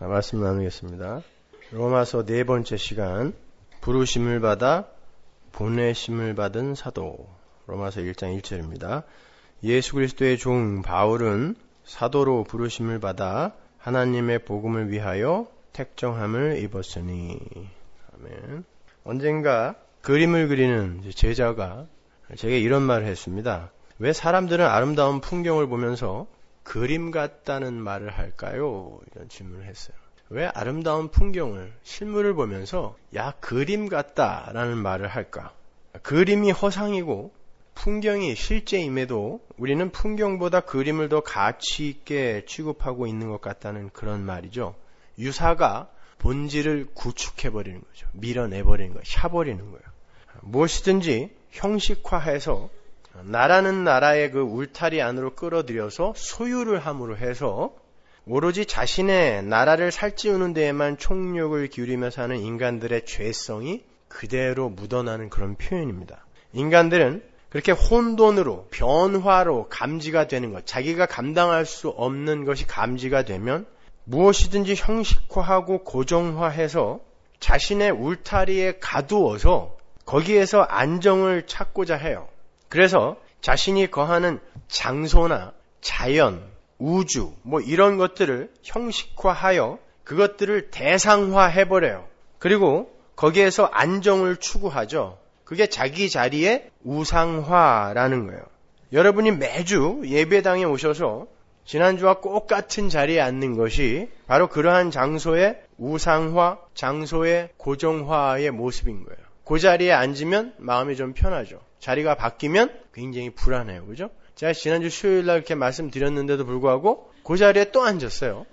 말씀 나누겠습니다. 로마서 네 번째 시간, 부르심을 받아 보내심을 받은 사도. 로마서 1장 1절입니다. 예수 그리스도의 종 바울은 사도로 부르심을 받아 하나님의 복음을 위하여 택정함을 입었으니. 아멘. 언젠가 그림을 그리는 제자가 제게 이런 말을 했습니다. 왜 사람들은 아름다운 풍경을 보면서 그림 같다는 말을 할까요? 이런 질문을 했어요. 왜 아름다운 풍경을, 실물을 보면서 야, 그림 같다라는 말을 할까? 그림이 허상이고 풍경이 실제임에도 우리는 풍경보다 그림을 더 가치 있게 취급하고 있는 것 같다는 그런 말이죠. 유사가 본질을 구축해버리는 거죠. 밀어내버리는 거예요. 샤버리는 거예요. 무엇이든지 형식화해서 나라는 나라의 그 울타리 안으로 끌어들여서 소유를 함으로 해서 오로지 자신의 나라를 살찌우는 데에만 총력을 기울이며 사는 인간들의 죄성이 그대로 묻어나는 그런 표현입니다. 인간들은 그렇게 혼돈으로, 변화로 감지가 되는 것, 자기가 감당할 수 없는 것이 감지가 되면 무엇이든지 형식화하고 고정화해서 자신의 울타리에 가두어서 거기에서 안정을 찾고자 해요. 그래서 자신이 거하는 장소나 자연, 우주, 이런 것들을 형식화하여 그것들을 대상화해버려요. 그리고 거기에서 안정을 추구하죠. 그게 자기 자리의 우상화라는 거예요. 여러분이 매주 예배당에 오셔서 지난주와 똑같은 자리에 앉는 것이 바로 그러한 장소의 우상화, 장소의 고정화의 모습인 거예요. 그 자리에 앉으면 마음이 좀 편하죠. 자리가 바뀌면 굉장히 불안해요. 그죠? 제가 지난주 수요일 날 이렇게 말씀드렸는데도 불구하고 그 자리에 또 앉았어요.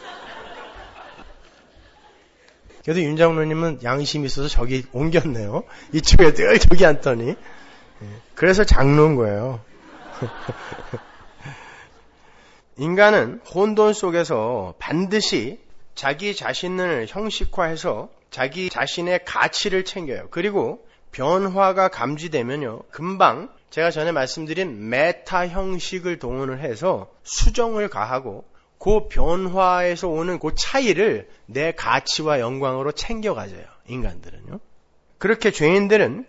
그래도 윤 장로님은 양심이 있어서 저기 옮겼네요. 이쪽에 늘 저기 앉더니. 그래서 장로인 거예요. 인간은 혼돈 속에서 반드시 자기 자신을 형식화해서 자기 자신의 가치를 챙겨요. 그리고 변화가 감지되면요, 금방 제가 전에 말씀드린 메타 형식을 동원을 해서 수정을 가하고 그 변화에서 오는 그 차이를 내 가치와 영광으로 챙겨가져요. 인간들은요. 그렇게 죄인들은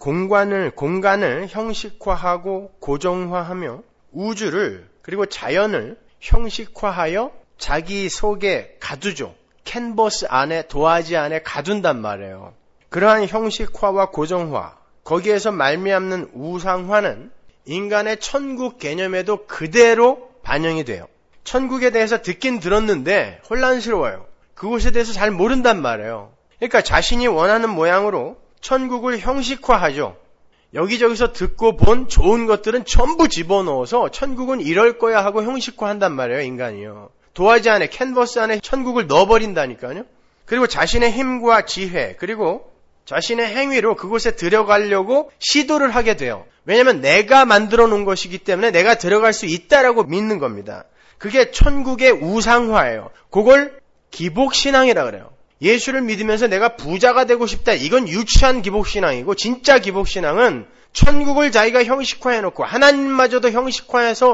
공간을 형식화하고 고정화하며 우주를 그리고 자연을 형식화하여 자기 속에 가두죠. 캔버스 안에, 도화지 안에 가둔단 말이에요. 그러한 형식화와 고정화, 거기에서 말미암는 우상화는 인간의 천국 개념에도 그대로 반영이 돼요. 천국에 대해서 듣긴 들었는데 혼란스러워요. 그곳에 대해서 잘 모른단 말이에요. 그러니까 자신이 원하는 모양으로 천국을 형식화하죠. 여기저기서 듣고 본 좋은 것들은 전부 집어넣어서 천국은 이럴 거야 하고 형식화한단 말이에요. 인간이요. 도화지 안에, 캔버스 안에 천국을 넣어버린다니까요. 그리고 자신의 힘과 지혜, 그리고 자신의 행위로 그곳에 들어가려고 시도를 하게 돼요. 왜냐하면 내가 만들어 놓은 것이기 때문에 내가 들어갈 수 있다라고 믿는 겁니다. 그게 천국의 우상화예요. 그걸 기복신앙이라 그래요. 예수를 믿으면서 내가 부자가 되고 싶다. 이건 유치한 기복신앙이고, 진짜 기복신앙은 천국을 자기가 형식화해놓고 하나님마저도 형식화해서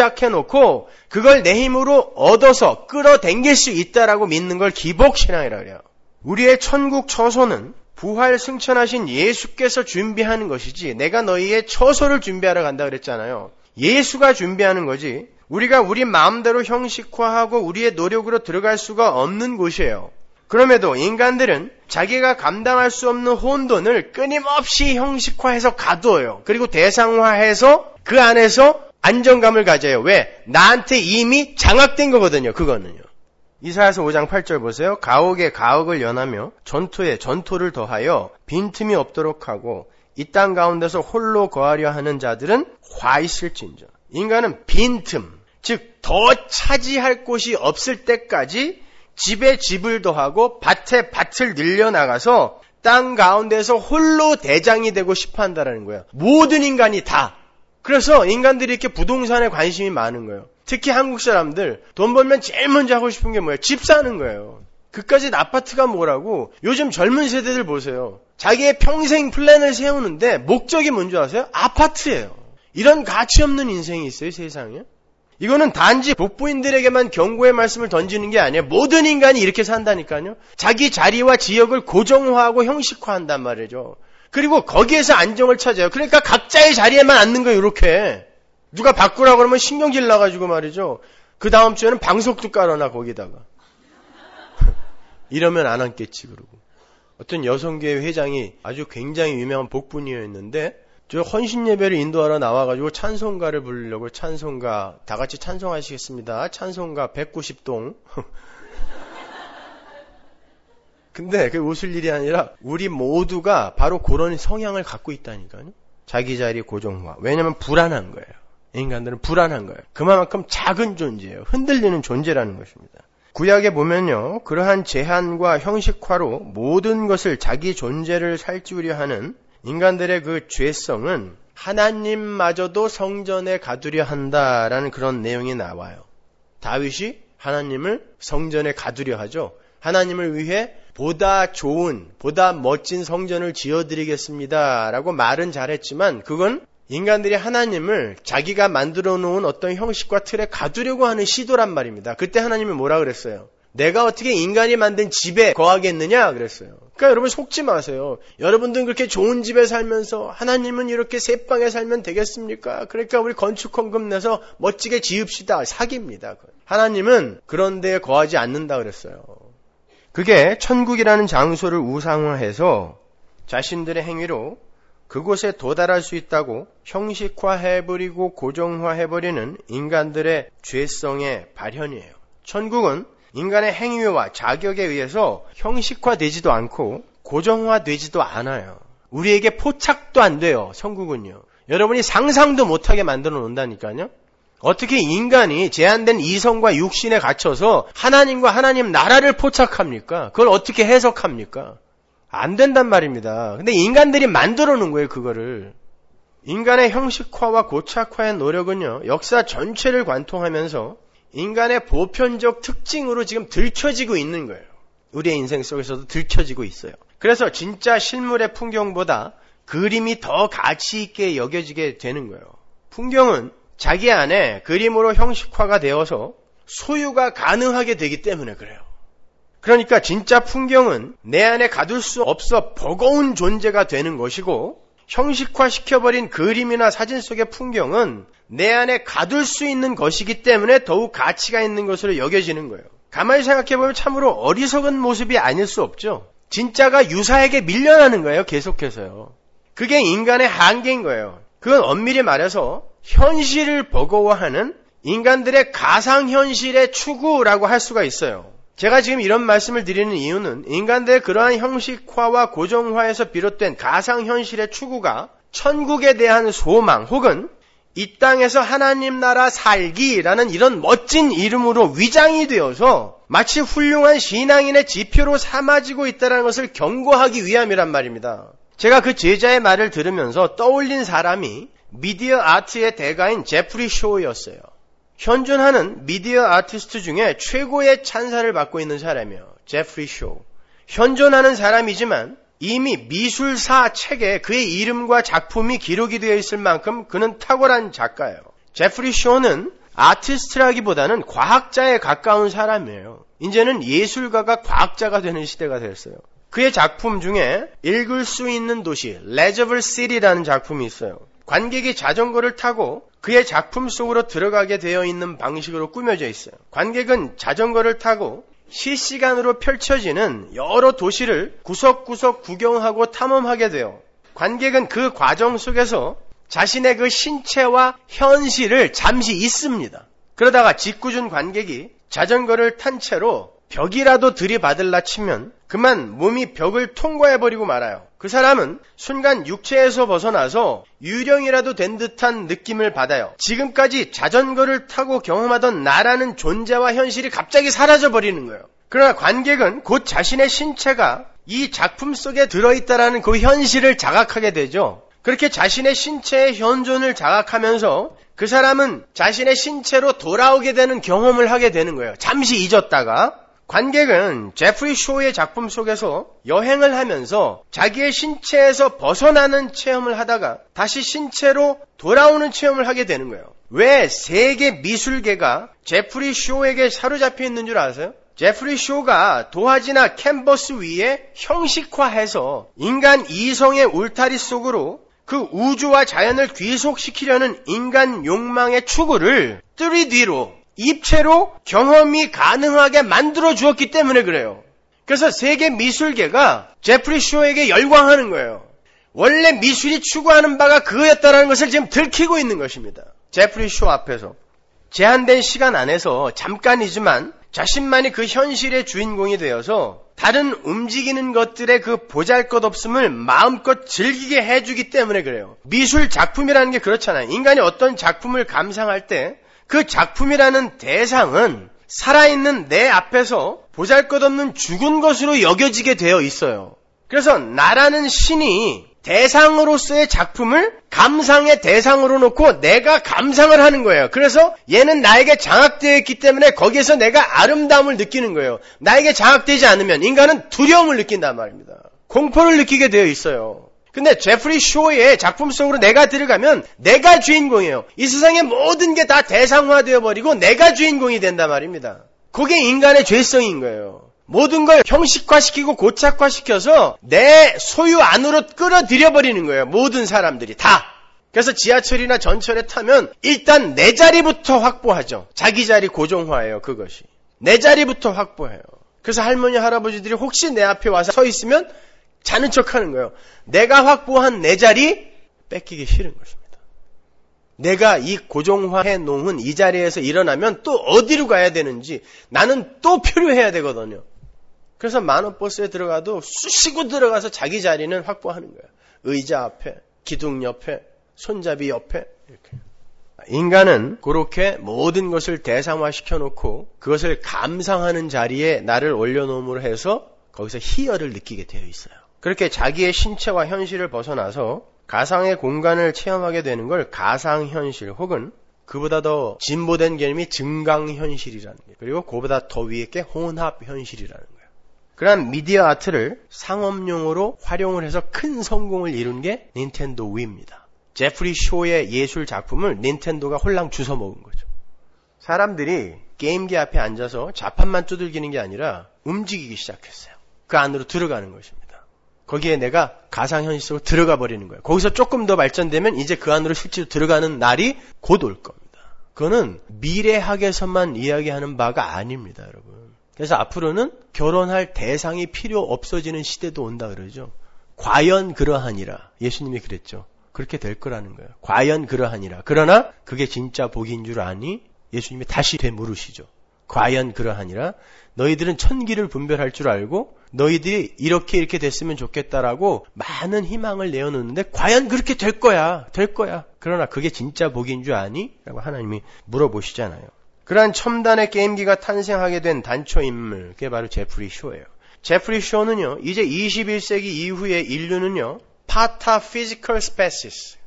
조작해놓고 그걸 내 힘으로 얻어서 끌어당길 수 있다라고 믿는 걸 기복신앙이라 그래요. 우리의 천국 처소는 부활 승천하신 예수께서 준비하는 것이지 내가 너희의 처소를 준비하러 간다 그랬잖아요. 예수가 준비하는 거지 우리가 우리 마음대로 형식화하고 우리의 노력으로 들어갈 수가 없는 곳이에요. 그럼에도 인간들은 자기가 감당할 수 없는 혼돈을 끊임없이 형식화해서 가두어요. 그리고 대상화해서 그 안에서 안정감을 가져요. 왜? 나한테 이미 장악된 거거든요. 그거는요. 이사야서 5장 8절 보세요. 가옥에 가옥을 연하며 전토에 전토를 더하여 빈틈이 없도록 하고 이 땅 가운데서 홀로 거하려 하는 자들은 화 있을진저. 인간은 빈틈, 즉 더 차지할 곳이 없을 때까지 집에 집을 더하고 밭에 밭을 늘려나가서 땅 가운데서 홀로 대장이 되고 싶어 한다는 거예요. 모든 인간이 다. 그래서 인간들이 이렇게 부동산에 관심이 많은 거예요. 특히 한국 사람들 돈 벌면 제일 먼저 하고 싶은 게 뭐예요? 집 사는 거예요. 그까짓 아파트가 뭐라고. 요즘 젊은 세대들 보세요. 자기의 평생 플랜을 세우는데 목적이 뭔지 아세요? 아파트예요. 이런 가치 없는 인생이 있어요, 세상에? 이거는 단지 복부인들에게만 경고의 말씀을 던지는 게 아니에요. 모든 인간이 이렇게 산다니까요. 자기 자리와 지역을 고정화하고 형식화한단 말이죠. 그리고 거기에서 안정을 찾아요. 그러니까 각자의 자리에만 앉는 거예요. 이렇게. 누가 바꾸라고 그러면 신경질 나가지고 말이죠. 그 다음 주에는 방석도 깔아놔 거기다가. 이러면 안 앉겠지 그러고. 어떤 여성교회 회장이 아주 굉장히 유명한 복분이었는데 저 헌신 예배를 인도하러 나와가지고 찬송가를 부르려고 찬송가 다 같이 찬송하시겠습니다. 찬송가 190동. 근데 그 웃을 일이 아니라 우리 모두가 바로 그런 성향을 갖고 있다니까요. 자기 자리 고정화. 왜냐하면 불안한 거예요. 인간들은 불안한 거예요. 그만큼 작은 존재예요. 흔들리는 존재라는 것입니다. 구약에 보면요. 그러한 제한과 형식화로 모든 것을 자기 존재를 살찌우려 하는 인간들의 그 죄성은 하나님마저도 성전에 가두려 한다라는 그런 내용이 나와요. 다윗이 하나님을 성전에 가두려 하죠. 하나님을 위해 보다 좋은, 보다 멋진 성전을 지어드리겠습니다 라고 말은 잘했지만 그건 인간들이 하나님을 자기가 만들어 놓은 어떤 형식과 틀에 가두려고 하는 시도란 말입니다. 그때 하나님이 뭐라 그랬어요? 내가 어떻게 인간이 만든 집에 거하겠느냐 그랬어요. 그러니까 여러분 속지 마세요. 여러분들은 그렇게 좋은 집에 살면서 하나님은 이렇게 새방에 살면 되겠습니까? 그러니까 우리 건축헌금 내서 멋지게 지읍시다. 사기입니다. 하나님은 그런 데에 거하지 않는다 그랬어요. 그게 천국이라는 장소를 우상화해서 자신들의 행위로 그곳에 도달할 수 있다고 형식화해버리고 고정화해버리는 인간들의 죄성의 발현이에요. 천국은 인간의 행위와 자격에 의해서 형식화되지도 않고 고정화되지도 않아요. 우리에게 포착도 안 돼요. 천국은요. 여러분이 상상도 못하게 만들어 놓는다니까요. 어떻게 인간이 제한된 이성과 육신에 갇혀서 하나님과 하나님 나라를 포착합니까? 그걸 어떻게 해석합니까? 안 된단 말입니다. 근데 인간들이 만들어 놓은 거예요, 그거를. 인간의 형식화와 고착화의 노력은요, 역사 전체를 관통하면서 인간의 보편적 특징으로 지금 들춰지고 있는 거예요. 우리의 인생 속에서도 들춰지고 있어요. 그래서 진짜 실물의 풍경보다 그림이 더 가치 있게 여겨지게 되는 거예요. 풍경은 자기 안에 그림으로 형식화가 되어서 소유가 가능하게 되기 때문에 그래요. 그러니까 진짜 풍경은 내 안에 가둘 수 없어 버거운 존재가 되는 것이고 형식화시켜버린 그림이나 사진 속의 풍경은 내 안에 가둘 수 있는 것이기 때문에 더욱 가치가 있는 것으로 여겨지는 거예요. 가만히 생각해보면 참으로 어리석은 모습이 아닐 수 없죠. 진짜가 유사에게 밀려나는 거예요. 계속해서요. 그게 인간의 한계인 거예요. 그건 엄밀히 말해서 현실을 버거워하는 인간들의 가상현실의 추구라고 할 수가 있어요. 제가 지금 이런 말씀을 드리는 이유는 인간들의 그러한 형식화와 고정화에서 비롯된 가상현실의 추구가 천국에 대한 소망 혹은 이 땅에서 하나님 나라 살기라는 이런 멋진 이름으로 위장이 되어서 마치 훌륭한 신앙인의 지표로 삼아지고 있다는 것을 경고하기 위함이란 말입니다. 제가 그 제자의 말을 들으면서 떠올린 사람이 미디어 아트의 대가인 제프리 쇼였어요. 현존하는 미디어 아티스트 중에 최고의 찬사를 받고 있는 사람이에요. 제프리 쇼. 현존하는 사람이지만 이미 미술사 책에 그의 이름과 작품이 기록이 되어 있을 만큼 그는 탁월한 작가예요. 제프리 쇼는 아티스트라기보다는 과학자에 가까운 사람이에요. 이제는 예술가가 과학자가 되는 시대가 됐어요. 그의 작품 중에 읽을 수 있는 도시, 레저블 시티라는 작품이 있어요. 관객이 자전거를 타고 그의 작품 속으로 들어가게 되어 있는 방식으로 꾸며져 있어요. 관객은 자전거를 타고 실시간으로 펼쳐지는 여러 도시를 구석구석 구경하고 탐험하게 돼요. 관객은 그 과정 속에서 자신의 그 신체와 현실을 잠시 잊습니다. 그러다가 짓궂은 관객이 자전거를 탄 채로 벽이라도 들이받을라 치면 그만 몸이 벽을 통과해버리고 말아요. 그 사람은 순간 육체에서 벗어나서 유령이라도 된 듯한 느낌을 받아요. 지금까지 자전거를 타고 경험하던 나라는 존재와 현실이 갑자기 사라져버리는 거예요. 그러나 관객은 곧 자신의 신체가 이 작품 속에 들어있다라는 그 현실을 자각하게 되죠. 그렇게 자신의 신체의 현존을 자각하면서 그 사람은 자신의 신체로 돌아오게 되는 경험을 하게 되는 거예요. 잠시 잊었다가 관객은 제프리 쇼의 작품 속에서 여행을 하면서 자기의 신체에서 벗어나는 체험을 하다가 다시 신체로 돌아오는 체험을 하게 되는 거예요. 왜 세계 미술계가 제프리 쇼에게 사로잡혀 있는 줄 아세요? 제프리 쇼가 도화지나 캔버스 위에 형식화해서 인간 이성의 울타리 속으로 그 우주와 자연을 귀속시키려는 인간 욕망의 추구를 3D로 입체로 경험이 가능하게 만들어 주었기 때문에 그래요. 그래서 세계 미술계가 제프리 쇼에게 열광하는 거예요. 원래 미술이 추구하는 바가 그거였다는 것을 지금 들키고 있는 것입니다. 제프리 쇼 앞에서 제한된 시간 안에서 잠깐이지만 자신만이 그 현실의 주인공이 되어서 다른 움직이는 것들의 그 보잘것없음을 마음껏 즐기게 해주기 때문에 그래요. 미술 작품이라는 게 그렇잖아요. 인간이 어떤 작품을 감상할 때 그 작품이라는 대상은 살아있는 내 앞에서 보잘것없는 죽은 것으로 여겨지게 되어 있어요. 그래서 나라는 신이 대상으로서의 작품을 감상의 대상으로 놓고 내가 감상을 하는 거예요. 그래서 얘는 나에게 장악되어 있기 때문에 거기에서 내가 아름다움을 느끼는 거예요. 나에게 장악되지 않으면 인간은 두려움을 느낀단 말입니다. 공포를 느끼게 되어 있어요. 근데 제프리 쇼의 작품 속으로 내가 들어가면 내가 주인공이에요. 이 세상의 모든 게 다 대상화되어 버리고 내가 주인공이 된단 말입니다. 그게 인간의 죄성인 거예요. 모든 걸 형식화시키고 고착화시켜서 내 소유 안으로 끌어들여 버리는 거예요. 모든 사람들이 다. 그래서 지하철이나 전철에 타면 일단 내 자리부터 확보하죠. 자기 자리 고정화예요. 그것이. 내 자리부터 확보해요. 그래서 할머니 할아버지들이 혹시 내 앞에 와서 서 있으면 자는 척하는 거예요. 내가 확보한 내 자리 뺏기기 싫은 것입니다. 내가 이 고정화해 놓은 이 자리에서 일어나면 또 어디로 가야 되는지 나는 또 필요해야 되거든요. 그래서 만원 버스에 들어가도 쑤시고 들어가서 자기 자리는 확보하는 거예요. 의자 앞에, 기둥 옆에, 손잡이 옆에 이렇게. 인간은 그렇게 모든 것을 대상화시켜 놓고 그것을 감상하는 자리에 나를 올려놓음으로 해서 거기서 희열을 느끼게 되어 있어요. 그렇게 자기의 신체와 현실을 벗어나서 가상의 공간을 체험하게 되는 걸 가상현실 혹은 그보다 더 진보된 개념이 증강현실이라는 거예요. 그리고 그보다 더 위에 게 혼합현실이라는 거예요. 그러한 미디어 아트를 상업용으로 활용을 해서 큰 성공을 이룬 게 닌텐도 위입니다. 제프리 쇼의 예술 작품을 닌텐도가 홀랑 주워 먹은 거죠. 사람들이 게임기 앞에 앉아서 자판만 두들기는 게 아니라 움직이기 시작했어요. 그 안으로 들어가는 것입니다. 거기에 내가 가상현실 속으로 들어가 버리는 거예요. 거기서 조금 더 발전되면 이제 그 안으로 실제로 들어가는 날이 곧 올 겁니다. 그거는 미래학에서만 이야기하는 바가 아닙니다, 여러분. 그래서 앞으로는 결혼할 대상이 필요 없어지는 시대도 온다 그러죠. 과연 그러하니라. 예수님이 그랬죠. 그렇게 될 거라는 거예요. 과연 그러하니라. 그러나 그게 진짜 복인 줄 아니? 예수님이 다시 되물으시죠. 과연 그러하니라. 너희들은 천기를 분별할 줄 알고 너희들이 이렇게 됐으면 좋겠다라고 많은 희망을 내어놓는데 과연 그렇게 될 거야. 그러나 그게 진짜 복인 줄 아니? 라고 하나님이 물어보시잖아요. 그러한 첨단의 게임기가 탄생하게 된 단초인물, 그게 바로 제프리 쇼예요. 제프리 쇼는요, 이제 21세기 이후의 인류는요, 파타피지컬 스페시스,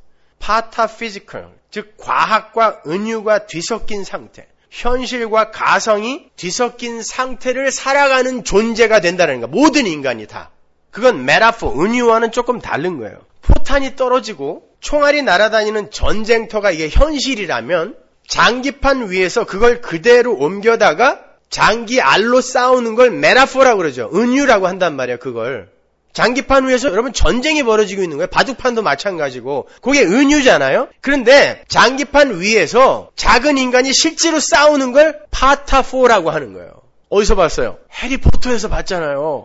파타피지컬, 즉 과학과 은유가 뒤섞인 상태, 현실과 가상이 뒤섞인 상태를 살아가는 존재가 된다는 거야. 모든 인간이 다. 그건 메타포, 은유와는 조금 다른 거예요. 포탄이 떨어지고 총알이 날아다니는 전쟁터가 이게 현실이라면 장기판 위에서 그걸 그대로 옮겨다가 장기 알로 싸우는 걸 메타포라고 그러죠. 은유라고 한단 말이에요. 그걸. 장기판 위에서 여러분 전쟁이 벌어지고 있는 거예요. 바둑판도 마찬가지고. 그게 은유잖아요. 그런데 장기판 위에서 작은 인간이 실제로 싸우는 걸 파타포라고 하는 거예요. 어디서 봤어요? 해리포터에서 봤잖아요.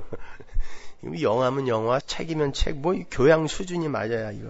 영화면 영화, 책이면 책, 뭐 교양 수준이 맞아야 이거.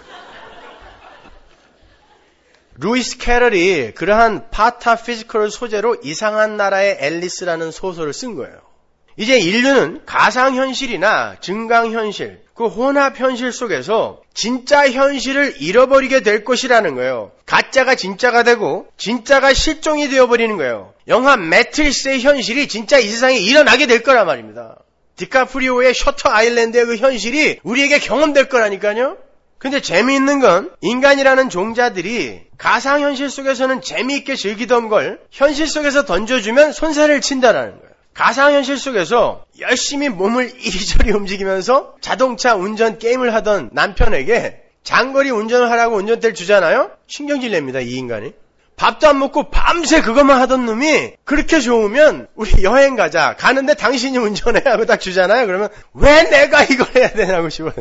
루이스 캐럴이 그러한 파타피지컬을 소재로 이상한 나라의 앨리스라는 소설을 쓴 거예요. 이제 인류는 가상현실이나 증강현실, 그 혼합현실 속에서 진짜 현실을 잃어버리게 될 것이라는 거예요. 가짜가 진짜가 되고 진짜가 실종이 되어버리는 거예요. 영화 매트릭스의 현실이 진짜 이 세상에 일어나게 될 거란 말입니다. 디카프리오의 셔터 아일랜드의 그 현실이 우리에게 경험될 거라니까요. 근데 재미있는 건 인간이라는 종자들이 가상현실 속에서는 재미있게 즐기던 걸 현실 속에서 던져주면 손살을 친다라는 거예요. 가상현실 속에서 열심히 몸을 이리저리 움직이면서 자동차 운전 게임을 하던 남편에게 장거리 운전을 하라고 운전대를 주잖아요? 신경질 냅니다, 이 인간이. 밥도 안 먹고 밤새 그것만 하던 놈이 그렇게 좋으면 우리 여행 가자. 가는데 당신이 운전해 하고 딱 주잖아요. 그러면 왜 내가 이걸 해야 되냐고 싶어요.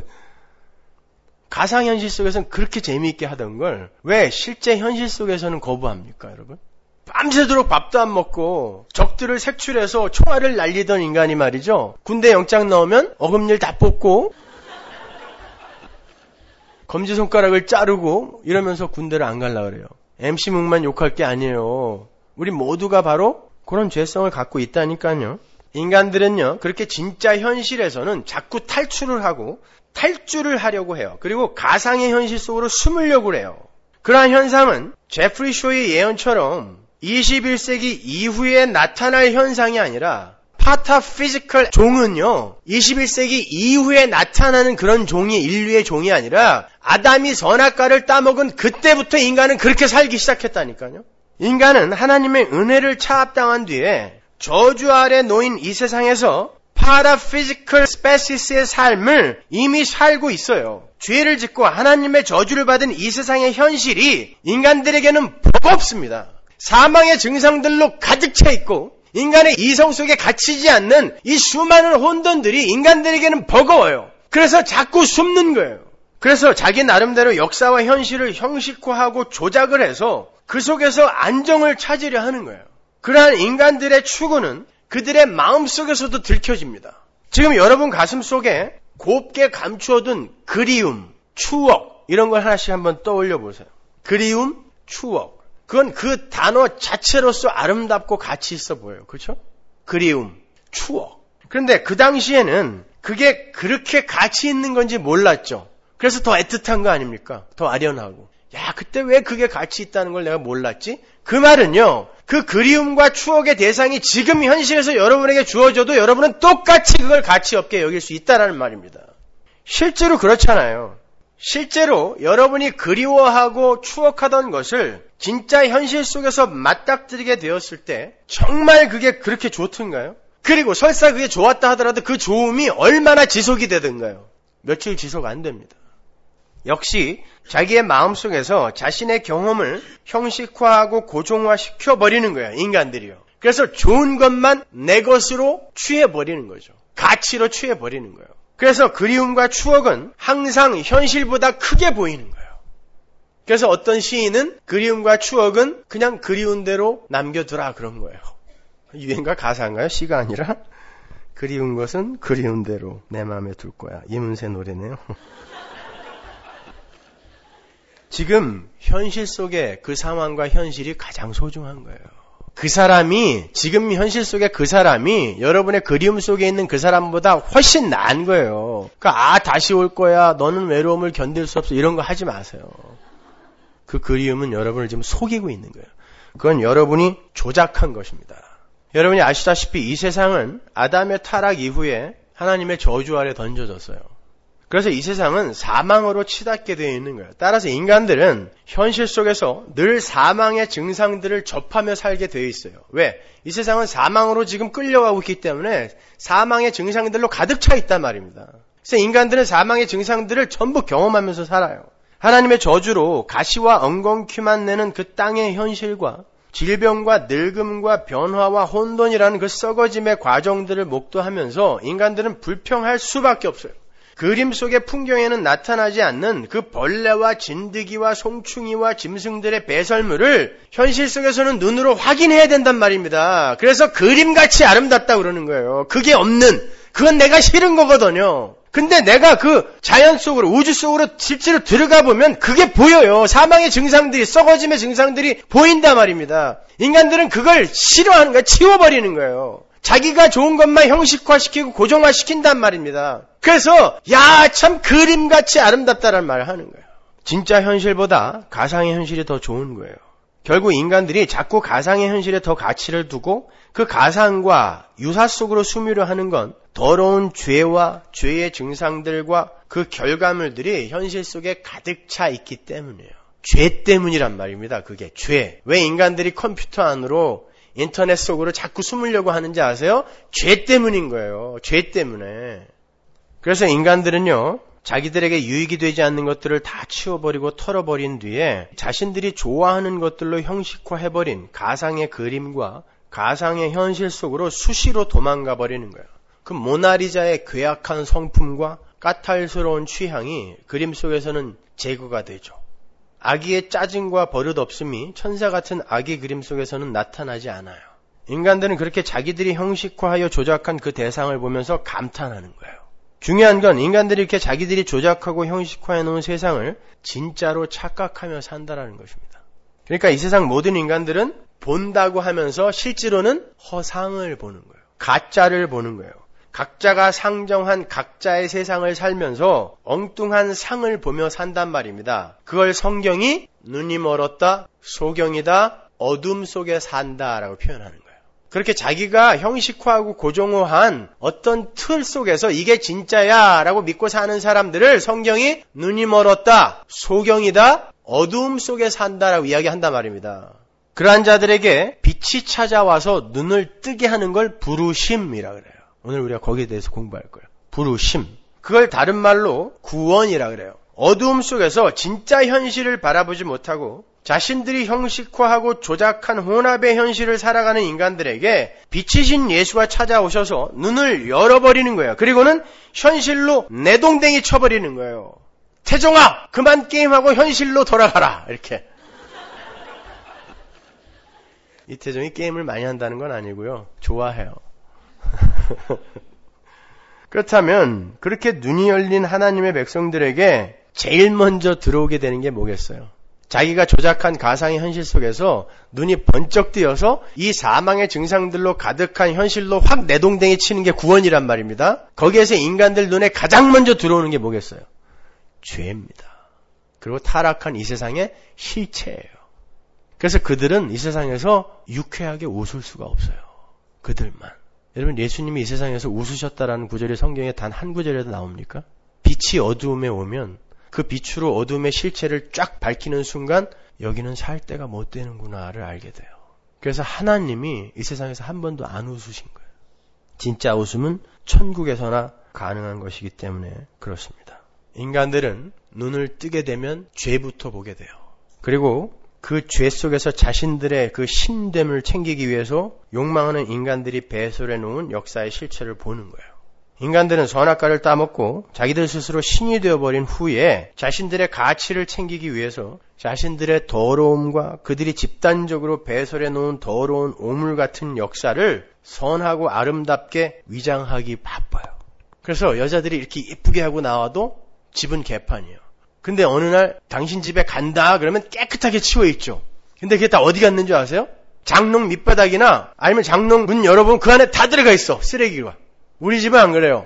가상현실 속에서는 그렇게 재미있게 하던 걸 왜 실제 현실 속에서는 거부합니까, 여러분? 밤새도록 밥도 안 먹고 적들을 색출해서 총알을 날리던 인간이 말이죠. 군대 영장 나오면 어금니를 다 뽑고 검지손가락을 자르고 이러면서 군대를 안 가려고 그래요. MC묵만 욕할 게 아니에요. 우리 모두가 바로 그런 죄성을 갖고 있다니까요. 인간들은요, 그렇게 진짜 현실에서는 자꾸 탈출을 하고 탈주를 하려고 해요. 그리고 가상의 현실 속으로 숨으려고 해요. 그러한 현상은 제프리 쇼의 예언처럼 21세기 이후에 나타날 현상이 아니라 파타피지컬 종은요, 21세기 이후에 나타나는 그런 종이 인류의 종이 아니라 아담이 선악과를 따먹은 그때부터 인간은 그렇게 살기 시작했다니까요. 인간은 하나님의 은혜를 차압당한 뒤에 저주 아래 놓인 이 세상에서 파라피지컬 스페시스의 삶을 이미 살고 있어요. 죄를 짓고 하나님의 저주를 받은 이 세상의 현실이 인간들에게는 버겁습니다. 사망의 증상들로 가득 차 있고 인간의 이성 속에 갇히지 않는 이 수많은 혼돈들이 인간들에게는 버거워요. 그래서 자꾸 숨는 거예요. 그래서 자기 나름대로 역사와 현실을 형식화하고 조작을 해서 그 속에서 안정을 찾으려 하는 거예요. 그러한 인간들의 추구는 그들의 마음속에서도 들켜집니다. 지금 여러분 가슴 속에 곱게 감추어둔 그리움, 추억 이런 걸 하나씩 한번 떠올려 보세요. 그리움, 추억. 그건 그 단어 자체로서 아름답고 가치 있어 보여요. 그렇죠? 그리움, 추억. 그런데 그 당시에는 그게 그렇게 가치 있는 건지 몰랐죠. 그래서 더 애틋한 거 아닙니까? 더 아련하고. 야, 그때 왜 그게 가치 있다는 걸 내가 몰랐지? 그 말은요, 그 그리움과 추억의 대상이 지금 현실에서 여러분에게 주어져도 여러분은 똑같이 그걸 가치 없게 여길 수 있다라는 말입니다. 실제로 그렇잖아요. 실제로 여러분이 그리워하고 추억하던 것을 진짜 현실 속에서 맞닥뜨리게 되었을 때 정말 그게 그렇게 좋던가요? 그리고 설사 그게 좋았다 하더라도 그 좋음이 얼마나 지속이 되던가요? 며칠 지속 안 됩니다. 역시 자기의 마음속에서 자신의 경험을 형식화하고 고정화시켜버리는 거예요. 인간들이요. 그래서 좋은 것만 내 것으로 취해버리는 거죠. 가치로 취해버리는 거예요. 그래서 그리움과 추억은 항상 현실보다 크게 보이는 거예요. 그래서 어떤 시인은 그리움과 추억은 그냥 그리운 대로 남겨두라 그런 거예요. 유행가 가사인가요? 시가 아니라? 그리운 것은 그리운 대로 내 마음에 둘 거야. 이문세 노래네요. 지금 현실 속에 그 상황과 현실이 가장 소중한 거예요. 그 사람이, 지금 현실 속에 그 사람이 여러분의 그리움 속에 있는 그 사람보다 훨씬 나은 거예요. 그러니까 다시 올 거야. 너는 외로움을 견딜 수 없어. 이런 거 하지 마세요. 그 그리움은 여러분을 지금 속이고 있는 거예요. 그건 여러분이 조작한 것입니다. 여러분이 아시다시피 이 세상은 아담의 타락 이후에 하나님의 저주 아래 던져졌어요. 그래서 이 세상은 사망으로 치닫게 되어 있는 거예요. 따라서 인간들은 현실 속에서 늘 사망의 증상들을 접하며 살게 되어 있어요. 왜? 이 세상은 사망으로 지금 끌려가고 있기 때문에 사망의 증상들로 가득 차 있단 말입니다. 그래서 인간들은 사망의 증상들을 전부 경험하면서 살아요. 하나님의 저주로 가시와 엉겅퀴만 내는 그 땅의 현실과 질병과 늙음과 변화와 혼돈이라는 그 썩어짐의 과정들을 목도하면서 인간들은 불평할 수밖에 없어요. 그림 속의 풍경에는 나타나지 않는 그 벌레와 진드기와 송충이와 짐승들의 배설물을 현실 속에서는 눈으로 확인해야 된단 말입니다. 그래서 그림같이 아름답다고 그러는 거예요. 그게 없는, 그건 내가 싫은 거거든요. 근데 내가 그 자연 속으로, 우주 속으로 실제로 들어가 보면 그게 보여요. 사망의 증상들이, 썩어짐의 증상들이 보인단 말입니다. 인간들은 그걸 싫어하는 거예요. 치워버리는 거예요. 자기가 좋은 것만 형식화시키고 고정화시킨단 말입니다. 그래서 야, 참 그림같이 아름답다라는 말을 하는 거예요. 진짜 현실보다 가상의 현실이 더 좋은 거예요. 결국 인간들이 자꾸 가상의 현실에 더 가치를 두고 그 가상과 유사 속으로 숨으려 하는 건 더러운 죄와 죄의 증상들과 그 결과물들이 현실 속에 가득 차 있기 때문이에요. 죄 때문이란 말입니다. 그게 죄. 왜 인간들이 컴퓨터 안으로 인터넷 속으로 자꾸 숨으려고 하는지 아세요? 죄 때문인 거예요. 죄 때문에. 그래서 인간들은요, 자기들에게 유익이 되지 않는 것들을 다 치워버리고 털어버린 뒤에 자신들이 좋아하는 것들로 형식화해버린 가상의 그림과 가상의 현실 속으로 수시로 도망가 버리는 거예요. 그 모나리자의 괴악한 성품과 까탈스러운 취향이 그림 속에서는 제거가 되죠. 아기의 짜증과 버릇없음이 천사 같은 아기 그림 속에서는 나타나지 않아요. 인간들은 그렇게 자기들이 형식화하여 조작한 그 대상을 보면서 감탄하는 거예요. 중요한 건 인간들이 이렇게 자기들이 조작하고 형식화해 놓은 세상을 진짜로 착각하며 산다라는 것입니다. 그러니까 이 세상 모든 인간들은 본다고 하면서 실제로는 허상을 보는 거예요. 가짜를 보는 거예요. 각자가 상정한 각자의 세상을 살면서 엉뚱한 상을 보며 산단 말입니다. 그걸 성경이 눈이 멀었다, 소경이다, 어둠 속에 산다라고 표현하는 거예요. 그렇게 자기가 형식화하고 고정화한 어떤 틀 속에서 이게 진짜야 라고 믿고 사는 사람들을 성경이 눈이 멀었다, 소경이다, 어둠 속에 산다라고 이야기한단 말입니다. 그러한 자들에게 빛이 찾아와서 눈을 뜨게 하는 걸 부르심이라 그래요. 오늘 우리가 거기에 대해서 공부할 거예요. 부르심. 그걸 다른 말로 구원이라 그래요. 어두움 속에서 진짜 현실을 바라보지 못하고 자신들이 형식화하고 조작한 혼합의 현실을 살아가는 인간들에게 빛이신 예수가 찾아오셔서 눈을 열어버리는 거예요. 그리고는 현실로 내동댕이 쳐버리는 거예요. 태종아, 그만 게임하고 현실로 돌아가라. 이렇게. 이태종이 게임을 많이 한다는 건 아니고요. 좋아해요. 그렇다면 그렇게 눈이 열린 하나님의 백성들에게 제일 먼저 들어오게 되는 게 뭐겠어요? 자기가 조작한 가상의 현실 속에서 눈이 번쩍 뜨여서 이 사망의 증상들로 가득한 현실로 확 내동댕이 치는 게 구원이란 말입니다. 거기에서 인간들 눈에 가장 먼저 들어오는 게 뭐겠어요? 죄입니다. 그리고 타락한 이 세상의 실체예요. 그래서 그들은 이 세상에서 유쾌하게 웃을 수가 없어요. 그들만. 여러분, 예수님이 이 세상에서 웃으셨다라는 구절이 성경에 단 한 구절에도 나옵니까? 빛이 어두움에 오면 그 빛으로 어두움의 실체를 쫙 밝히는 순간 여기는 살 때가 못 되는구나를 알게 돼요. 그래서 하나님이 이 세상에서 한 번도 안 웃으신 거예요. 진짜 웃음은 천국에서나 가능한 것이기 때문에 그렇습니다. 인간들은 눈을 뜨게 되면 죄부터 보게 돼요. 그리고 그 죄 속에서 자신들의 그 신됨을 챙기기 위해서 욕망하는 인간들이 배설해 놓은 역사의 실체를 보는 거예요. 인간들은 선악과를 따먹고 자기들 스스로 신이 되어버린 후에 자신들의 가치를 챙기기 위해서 자신들의 더러움과 그들이 집단적으로 배설해 놓은 더러운 오물 같은 역사를 선하고 아름답게 위장하기 바빠요. 그래서 여자들이 이렇게 예쁘게 하고 나와도 집은 개판이에요. 근데 어느 날 당신 집에 간다 그러면 깨끗하게 치워있죠. 근데 그게 다 어디 갔는 줄 아세요? 장롱 밑바닥이나 아니면 장롱 문 열어보면 그 안에 다 들어가 있어. 쓰레기가. 우리 집은 안 그래요.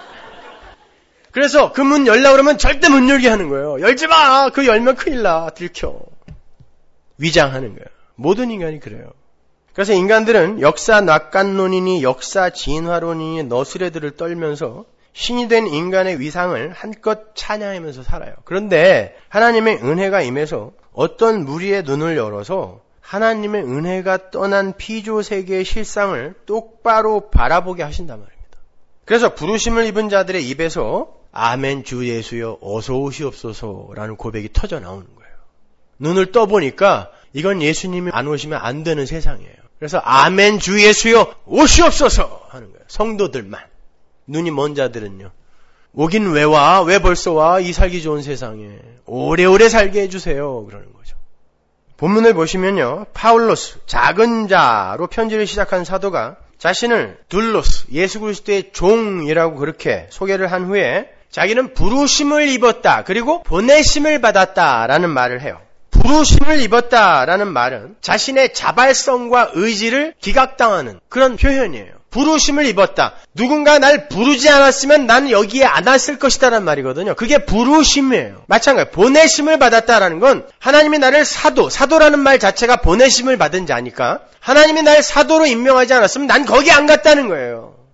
그래서 그 문 열려고 그러면 절대 못 열게 하는 거예요. 열지 마! 그 열면 큰일 나. 들켜. 위장하는 거예요. 모든 인간이 그래요. 그래서 인간들은 역사 낙관론이니 역사 진화론이니 너스레들을 떨면서 신이 된 인간의 위상을 한껏 찬양하면서 살아요. 그런데 하나님의 은혜가 임해서 어떤 무리의 눈을 열어서 하나님의 은혜가 떠난 피조 세계의 실상을 똑바로 바라보게 하신단 말입니다. 그래서 부르심을 입은 자들의 입에서 아멘 주 예수여 어서 오시옵소서라는 고백이 터져 나오는 거예요. 눈을 떠보니까 이건 예수님이 안 오시면 안 되는 세상이에요. 그래서 아멘 주 예수여 오시옵소서 하는 거예요. 성도들만. 눈이 먼 자들은요. 오긴 왜 와? 왜 벌써 와? 이 살기 좋은 세상에. 오래오래 살게 해주세요. 그러는 거죠. 본문을 보시면요. 파울로스, 작은 자로 편지를 시작한 사도가 자신을 둘로스, 예수 그리스도의 종이라고 그렇게 소개를 한 후에 자기는 부르심을 입었다. 그리고 보내심을 받았다라는 말을 해요. 부르심을 입었다라는 말은 자신의 자발성과 의지를 기각당하는 그런 표현이에요. 부르심을 입었다. 누군가 날 부르지 않았으면 나는 여기에 안 왔을 것이다라는 말이거든요. 그게 부르심이에요. 마찬가지로 보내심을 받았다라는 건 하나님이 나를 사도라는 말 자체가 보내심을 받은 자니까 하나님이 날 사도로 임명하지 않았으면 난 거기 안 갔다는 거예요.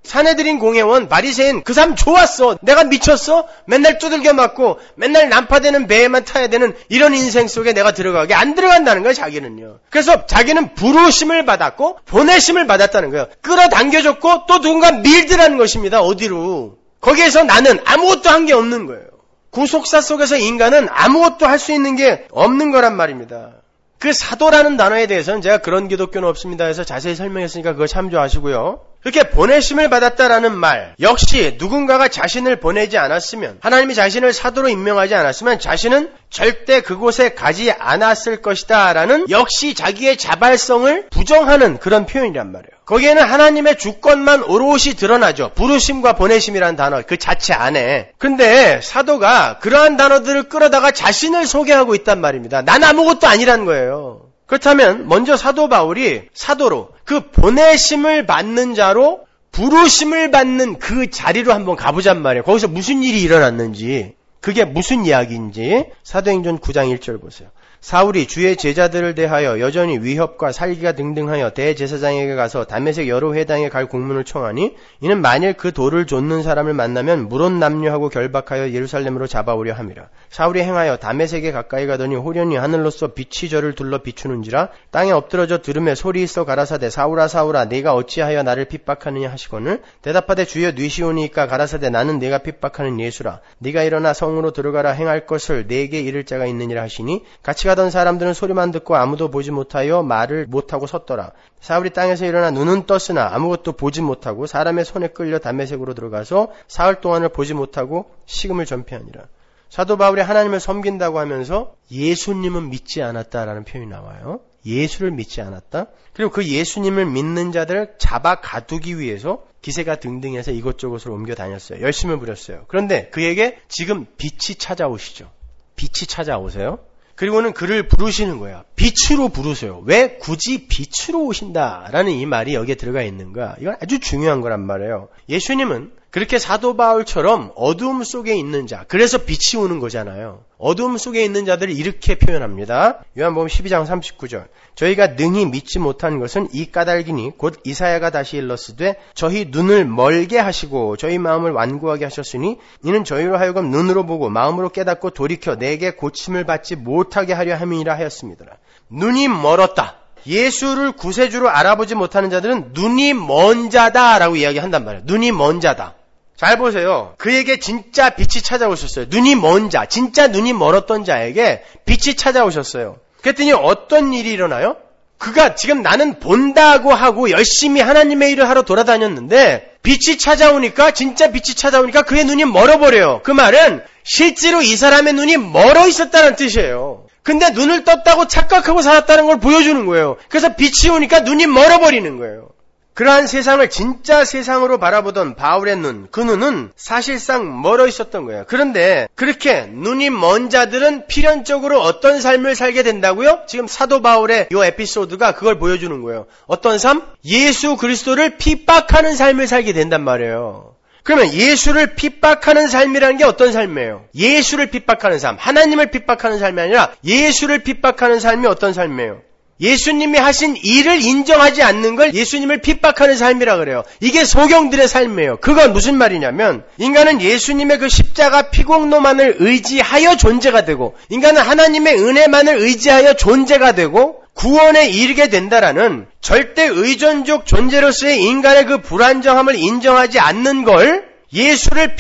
사내들인 공회원, 바리새인 그 사람 좋았어. 내가 미쳤어? 맨날 두들겨 맞고 맨날 난파되는 배에만 타야 되는 이런 인생 속에 내가 들어가게 안 들어간다는 거예요, 자기는요. 그래서 자기는 부르심을 받았고 보내심을 받았다는 거예요. 끌어당겨줬고 또 누군가 밀드라는 것입니다. 어디로? 거기에서 나는 아무것도 한 게 없는 거예요. 구속사 속에서 인간은 아무것도 할 수 있는 게 없는 거란 말입니다. 그 사도라는 단어에 대해서는 제가 그런 기독교는 없습니다 해서 자세히 설명했으니까 그거 참조하시고요. 그렇게 보내심을 받았다라는 말, 역시 누군가가 자신을 보내지 않았으면, 하나님이 자신을 사도로 임명하지 않았으면 자신은 절대 그곳에 가지 않았을 것이다 라는 역시 자기의 자발성을 부정하는 그런 표현이란 말이에요. 거기에는 하나님의 주권만 오롯이 드러나죠. 부르심과 보내심이라는 단어 그 자체 안에. 근데 사도가 그러한 단어들을 끌어다가 자신을 소개하고 있단 말입니다. 난 아무것도 아니란 거예요. 그렇다면 먼저 사도 바울이 사도로 그 보내심을 받는 자로 부르심을 받는 그 자리로 한번 가보잔 말이에요. 거기서 무슨 일이 일어났는지, 그게 무슨 이야기인지 사도행전 9장 1절 보세요. 사울이 주의 제자들을 대하여 여전히 위협과 살기가 등등하여 대제사장에게 가서 다메섹 여러 회당에 갈 공문을 청하니 이는 만일 그 돌을 좇는 사람을 만나면 물론 남녀하고 결박하여 예루살렘으로 잡아오려 함이라. 사울이 행하여 다메섹에 가까이 가더니 호련히 하늘로서 빛이 저를 둘러 비추는지라 땅에 엎드러져 들음에 소리 있어 가라사대 사울아 사울아 네가 어찌하여 나를 핍박하느냐 하시거늘 대답하되 주여 뉘시오니까 가라사대 나는 네가 핍박하는 예수라. 네가 일어나 성으로 들어가라 행할 것을 네게 이를 자가 있느니라 하시니 같이 가던 사람들은 소리만 듣고 아무도 보지 못하여 말을 못하고 섰더라. 사울이 땅에서 일어나 눈은 떴으나 아무것도 보지 못하고 사람의 손에 끌려 다메섹으로 들어가서 사흘 동안을 보지 못하고 식음을 전폐하니라. 사도 바울이 하나님을 섬긴다고 하면서 예수님은 믿지 않았다라는 표현이 나와요. 예수를 믿지 않았다. 그리고 그 예수님을 믿는 자들을 잡아 가두기 위해서 기세가 등등해서 이곳저곳으로 옮겨 다녔어요. 열심을 부렸어요. 그런데 그에게 지금 빛이 찾아오시죠. 빛이 찾아오세요. 그리고는 그를 부르시는 거야. 빛으로 부르세요. 왜 굳이 빛으로 오신다라는 이 말이 여기에 들어가 있는가? 이건 아주 중요한 거란 말이에요. 예수님은 그렇게 사도 바울처럼 어두움 속에 있는 자, 그래서 빛이 오는 거잖아요. 어두움 속에 있는 자들을 이렇게 표현합니다. 요한복음 12장 39절. 저희가 능히 믿지 못한 것은 이 까닭이니 곧 이사야가 다시 일렀으되 저희 눈을 멀게 하시고 저희 마음을 완고하게 하셨으니 이는 저희로 하여금 눈으로 보고 마음으로 깨닫고 돌이켜 내게 고침을 받지 못하게 하려 함이니라 하였습니다. 눈이 멀었다. 예수를 구세주로 알아보지 못하는 자들은 눈이 먼 자다라고 이야기한단 말이에요. 눈이 먼 자다. 잘 보세요. 그에게 진짜 빛이 찾아오셨어요. 눈이 먼 자, 진짜 눈이 멀었던 자에게 빛이 찾아오셨어요. 그랬더니 어떤 일이 일어나요? 그가 지금 나는 본다고 하고 열심히 하나님의 일을 하러 돌아다녔는데 빛이 찾아오니까, 진짜 빛이 찾아오니까 그의 눈이 멀어버려요. 그 말은 실제로 이 사람의 눈이 멀어 있었다는 뜻이에요. 근데 눈을 떴다고 착각하고 살았다는 걸 보여주는 거예요. 그래서 빛이 오니까 눈이 멀어버리는 거예요. 그러한 세상을 진짜 세상으로 바라보던 바울의 눈, 그 눈은 사실상 멀어 있었던 거예요. 그런데 그렇게 눈이 먼 자들은 필연적으로 어떤 삶을 살게 된다고요? 지금 사도 바울의 이 에피소드가 그걸 보여주는 거예요. 어떤 삶? 예수 그리스도를 핍박하는 삶을 살게 된단 말이에요. 그러면 예수를 핍박하는 삶이라는 게 어떤 삶이에요? 예수를 핍박하는 삶, 하나님을 핍박하는 삶이 아니라 예수를 핍박하는 삶이 어떤 삶이에요? 예수님이 하신 일을 인정하지 않는 걸 예수님을 핍박하는 삶이라 그래요. 이게 소경들의 삶이에요. 그건 무슨 말이냐면 인간은 예수님의 그 십자가 피공로만을 의지하여 존재가 되고 인간은 하나님의 은혜만을 의지하여 존재가 되고 구원에 이르게 된다라는 절대 의존적 존재로서의 인간의 그 불안정함을 인정하지 않는 걸 예수를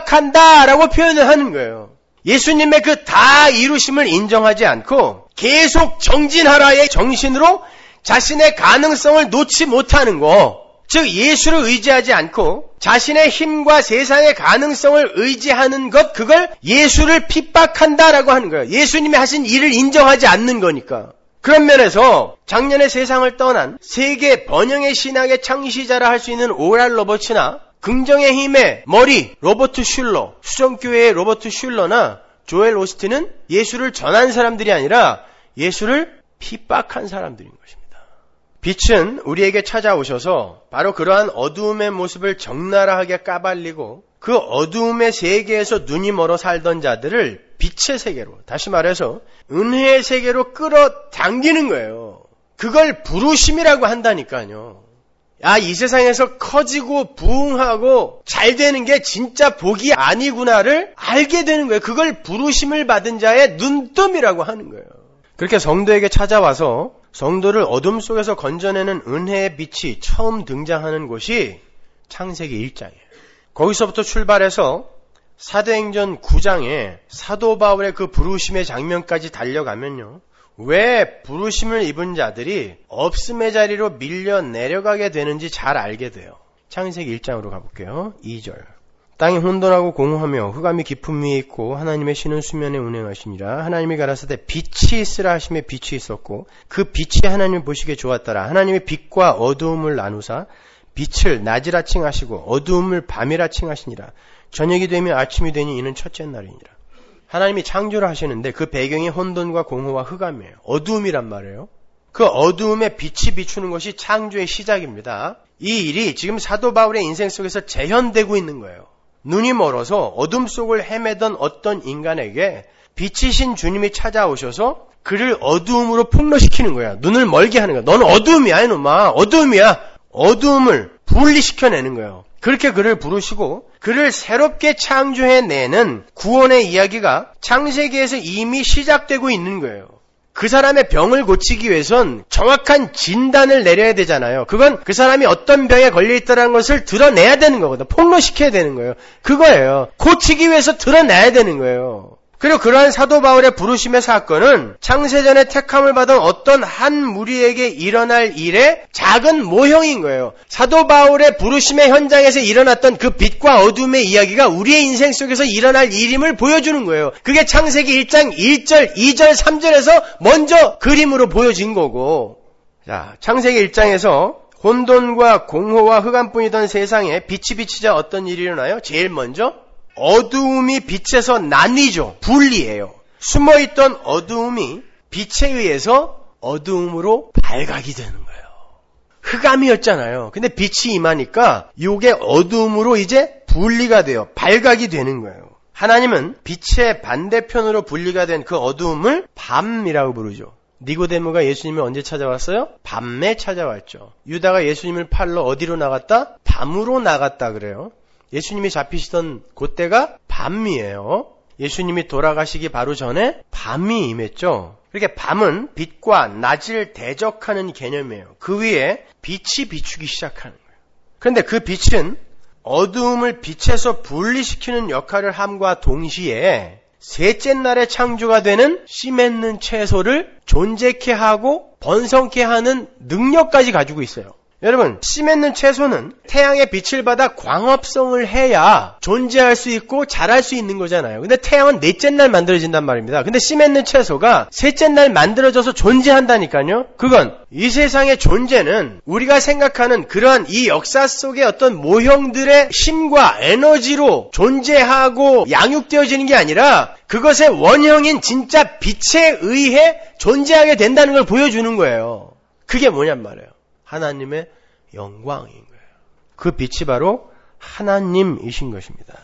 핍박한다라고 표현을 하는 거예요. 예수님의 그 다 이루심을 인정하지 않고 계속 정진하라의 정신으로 자신의 가능성을 놓지 못하는 거, 즉 예수를 의지하지 않고 자신의 힘과 세상의 가능성을 의지하는 것, 그걸 예수를 핍박한다라고 하는 거예요. 예수님이 하신 일을 인정하지 않는 거니까. 그런 면에서 작년에 세상을 떠난 세계 번영의 신학의 창시자라 할 수 있는 오랄 로버츠나 긍정의 힘의 머리 로버트 슐러, 수정교회의 로버트 슐러나 조엘 오스틴은 예수를 전한 사람들이 아니라 예수를 핍박한 사람들인 것입니다. 빛은 우리에게 찾아오셔서 바로 그러한 어두움의 모습을 적나라하게 까발리고 그 어두움의 세계에서 눈이 멀어 살던 자들을 빛의 세계로, 다시 말해서 은혜의 세계로 끌어당기는 거예요. 그걸 부르심이라고 한다니까요. 이 세상에서 커지고 부흥하고 잘 되는 게 진짜 복이 아니구나를 알게 되는 거예요. 그걸 부르심을 받은 자의 눈뜸이라고 하는 거예요. 그렇게 성도에게 찾아와서 성도를 어둠 속에서 건져내는 은혜의 빛이 처음 등장하는 곳이 창세기 1장이에요. 거기서부터 출발해서 사도행전 9장에 사도 바울의 그 부르심의 장면까지 달려가면요. 왜 부르심을 입은 자들이 없음의 자리로 밀려 내려가게 되는지 잘 알게 돼요. 창세기 1장으로 가볼게요. 2절. 땅이 혼돈하고 공허하며 흑암이 깊음 위에 있고 하나님의 신은 수면에 운행하시니라. 하나님이 가라사대 빛이 있으라 하심에 빛이 있었고 그 빛이 하나님 보시기에 좋았더라. 하나님이 빛과 어두움을 나누사 빛을 낮이라 칭하시고 어두움을 밤이라 칭하시니라. 저녁이 되며 아침이 되니 이는 첫째 날이니라. 하나님이 창조를 하시는데 그 배경이 혼돈과 공허와 흑암이에요. 어두움이란 말이에요. 그 어두움에 빛이 비추는 것이 창조의 시작입니다. 이 일이 지금 사도 바울의 인생 속에서 재현되고 있는 거예요. 눈이 멀어서 어둠 속을 헤매던 어떤 인간에게 빛이신 주님이 찾아오셔서 그를 어두움으로 폭로시키는 거야. 눈을 멀게 하는 거야. 너는 어두움이야 이놈아. 어두움이야. 어두움을 분리시켜내는 거예요. 그렇게 그를 부르시고 그를 새롭게 창조해내는 구원의 이야기가 창세기에서 이미 시작되고 있는 거예요. 그 사람의 병을 고치기 위해선 정확한 진단을 내려야 되잖아요. 그건 그 사람이 어떤 병에 걸려있다는 것을 드러내야 되는 거거든. 폭로시켜야 되는 거예요. 그거예요. 고치기 위해서 드러내야 되는 거예요. 그리고 그러한 사도 바울의 부르심의 사건은 창세전에 택함을 받은 어떤 한 무리에게 일어날 일의 작은 모형인 거예요. 사도 바울의 부르심의 현장에서 일어났던 그 빛과 어둠의 이야기가 우리의 인생 속에서 일어날 일임을 보여주는 거예요. 그게 창세기 1장 1절, 2절, 3절에서 먼저 그림으로 보여진 거고. 자, 창세기 1장에서 혼돈과 공허와 흑암뿐이던 세상에 빛이 비치자 어떤 일이 일어나요? 제일 먼저 어두움이 빛에서 나뉘죠. 분리해요. 숨어있던 어두움이 빛에 의해서 어두움으로 발각이 되는 거예요. 흑암이었잖아요. 근데 빛이 임하니까 이게 어두움으로 이제 분리가 돼요. 발각이 되는 거예요. 하나님은 빛의 반대편으로 분리가 된 그 어두움을 밤이라고 부르죠. 니고데모가 예수님을 언제 찾아왔어요? 밤에 찾아왔죠. 유다가 예수님을 팔러 어디로 나갔다? 밤으로 나갔다 그래요. 예수님이 잡히시던 그때가 밤이에요. 예수님이 돌아가시기 바로 전에 밤이 임했죠. 그렇게 밤은 빛과 낮을 대적하는 개념이에요. 그 위에 빛이 비추기 시작하는 거예요. 그런데 그 빛은 어두움을 빛에서 분리시키는 역할을 함과 동시에 셋째 날에 창조가 되는 씨 맺는 채소를 존재케 하고 번성케 하는 능력까지 가지고 있어요. 여러분, 씨 맺는 채소는 태양의 빛을 받아 광합성을 해야 존재할 수 있고 자랄 수 있는 거잖아요. 근데 태양은 넷째 날 만들어진단 말입니다. 근데 씨 맺는 채소가 셋째 날 만들어져서 존재한다니까요. 그건 이 세상의 존재는 우리가 생각하는 그러한 이 역사 속의 어떤 모형들의 힘과 에너지로 존재하고 양육되어지는 게 아니라 그것의 원형인 진짜 빛에 의해 존재하게 된다는 걸 보여주는 거예요. 그게 뭐냔 말이에요. 하나님의 영광인 거예요. 그 빛이 바로 하나님이신 것입니다.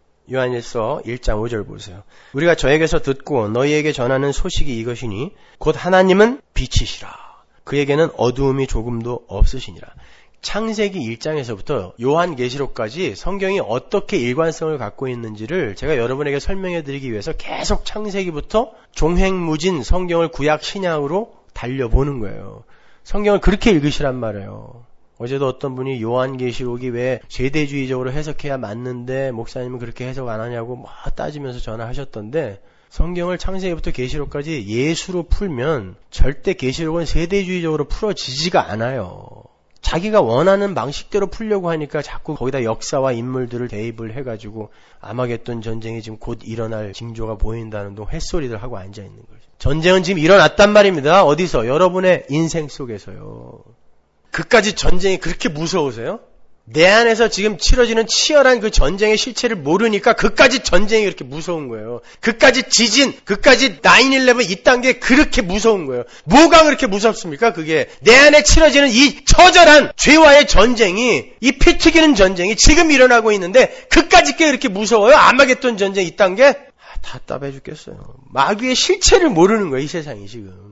요한일서 1장 5절 보세요. 우리가 저에게서 듣고 너희에게 전하는 소식이 이것이니 곧 하나님은 빛이시라. 그에게는 어두움이 조금도 없으시니라. 창세기 1장에서부터 요한계시록까지 성경이 어떻게 일관성을 갖고 있는지를 제가 여러분에게 설명해 드리기 위해서 계속 창세기부터 종횡무진 성경을 구약 신약으로 달려보는 거예요. 성경을 그렇게 읽으시란 말이에요. 어제도 어떤 분이 요한계시록이 왜 세대주의적으로 해석해야 맞는데 목사님은 그렇게 해석 안 하냐고 막 따지면서 전화하셨던데 성경을 창세기부터 계시록까지 예수로 풀면 절대 계시록은 세대주의적으로 풀어지지가 않아요. 자기가 원하는 방식대로 풀려고 하니까 자꾸 거기다 역사와 인물들을 대입을 해가지고 아마겟돈 전쟁이 지금 곧 일어날 징조가 보인다는 동 햇소리들 하고 앉아있는 거죠. 전쟁은 지금 일어났단 말입니다. 어디서? 여러분의 인생 속에서요. 그까지 전쟁이 그렇게 무서우세요? 내 안에서 지금 치러지는 치열한 그 전쟁의 실체를 모르니까 그까지 전쟁이 그렇게 무서운 거예요. 그까지 지진, 그까지 9/11 이딴 게 그렇게 무서운 거예요. 뭐가 그렇게 무섭습니까? 그게 내 안에 치러지는 이 처절한 죄와의 전쟁이, 이 피 튀기는 전쟁이 지금 일어나고 있는데 그까지 게 그렇게 무서워요? 아마겟돈 전쟁 이딴 게? 답답해 죽겠어요. 마귀의 실체를 모르는 거예요, 이 세상이 지금.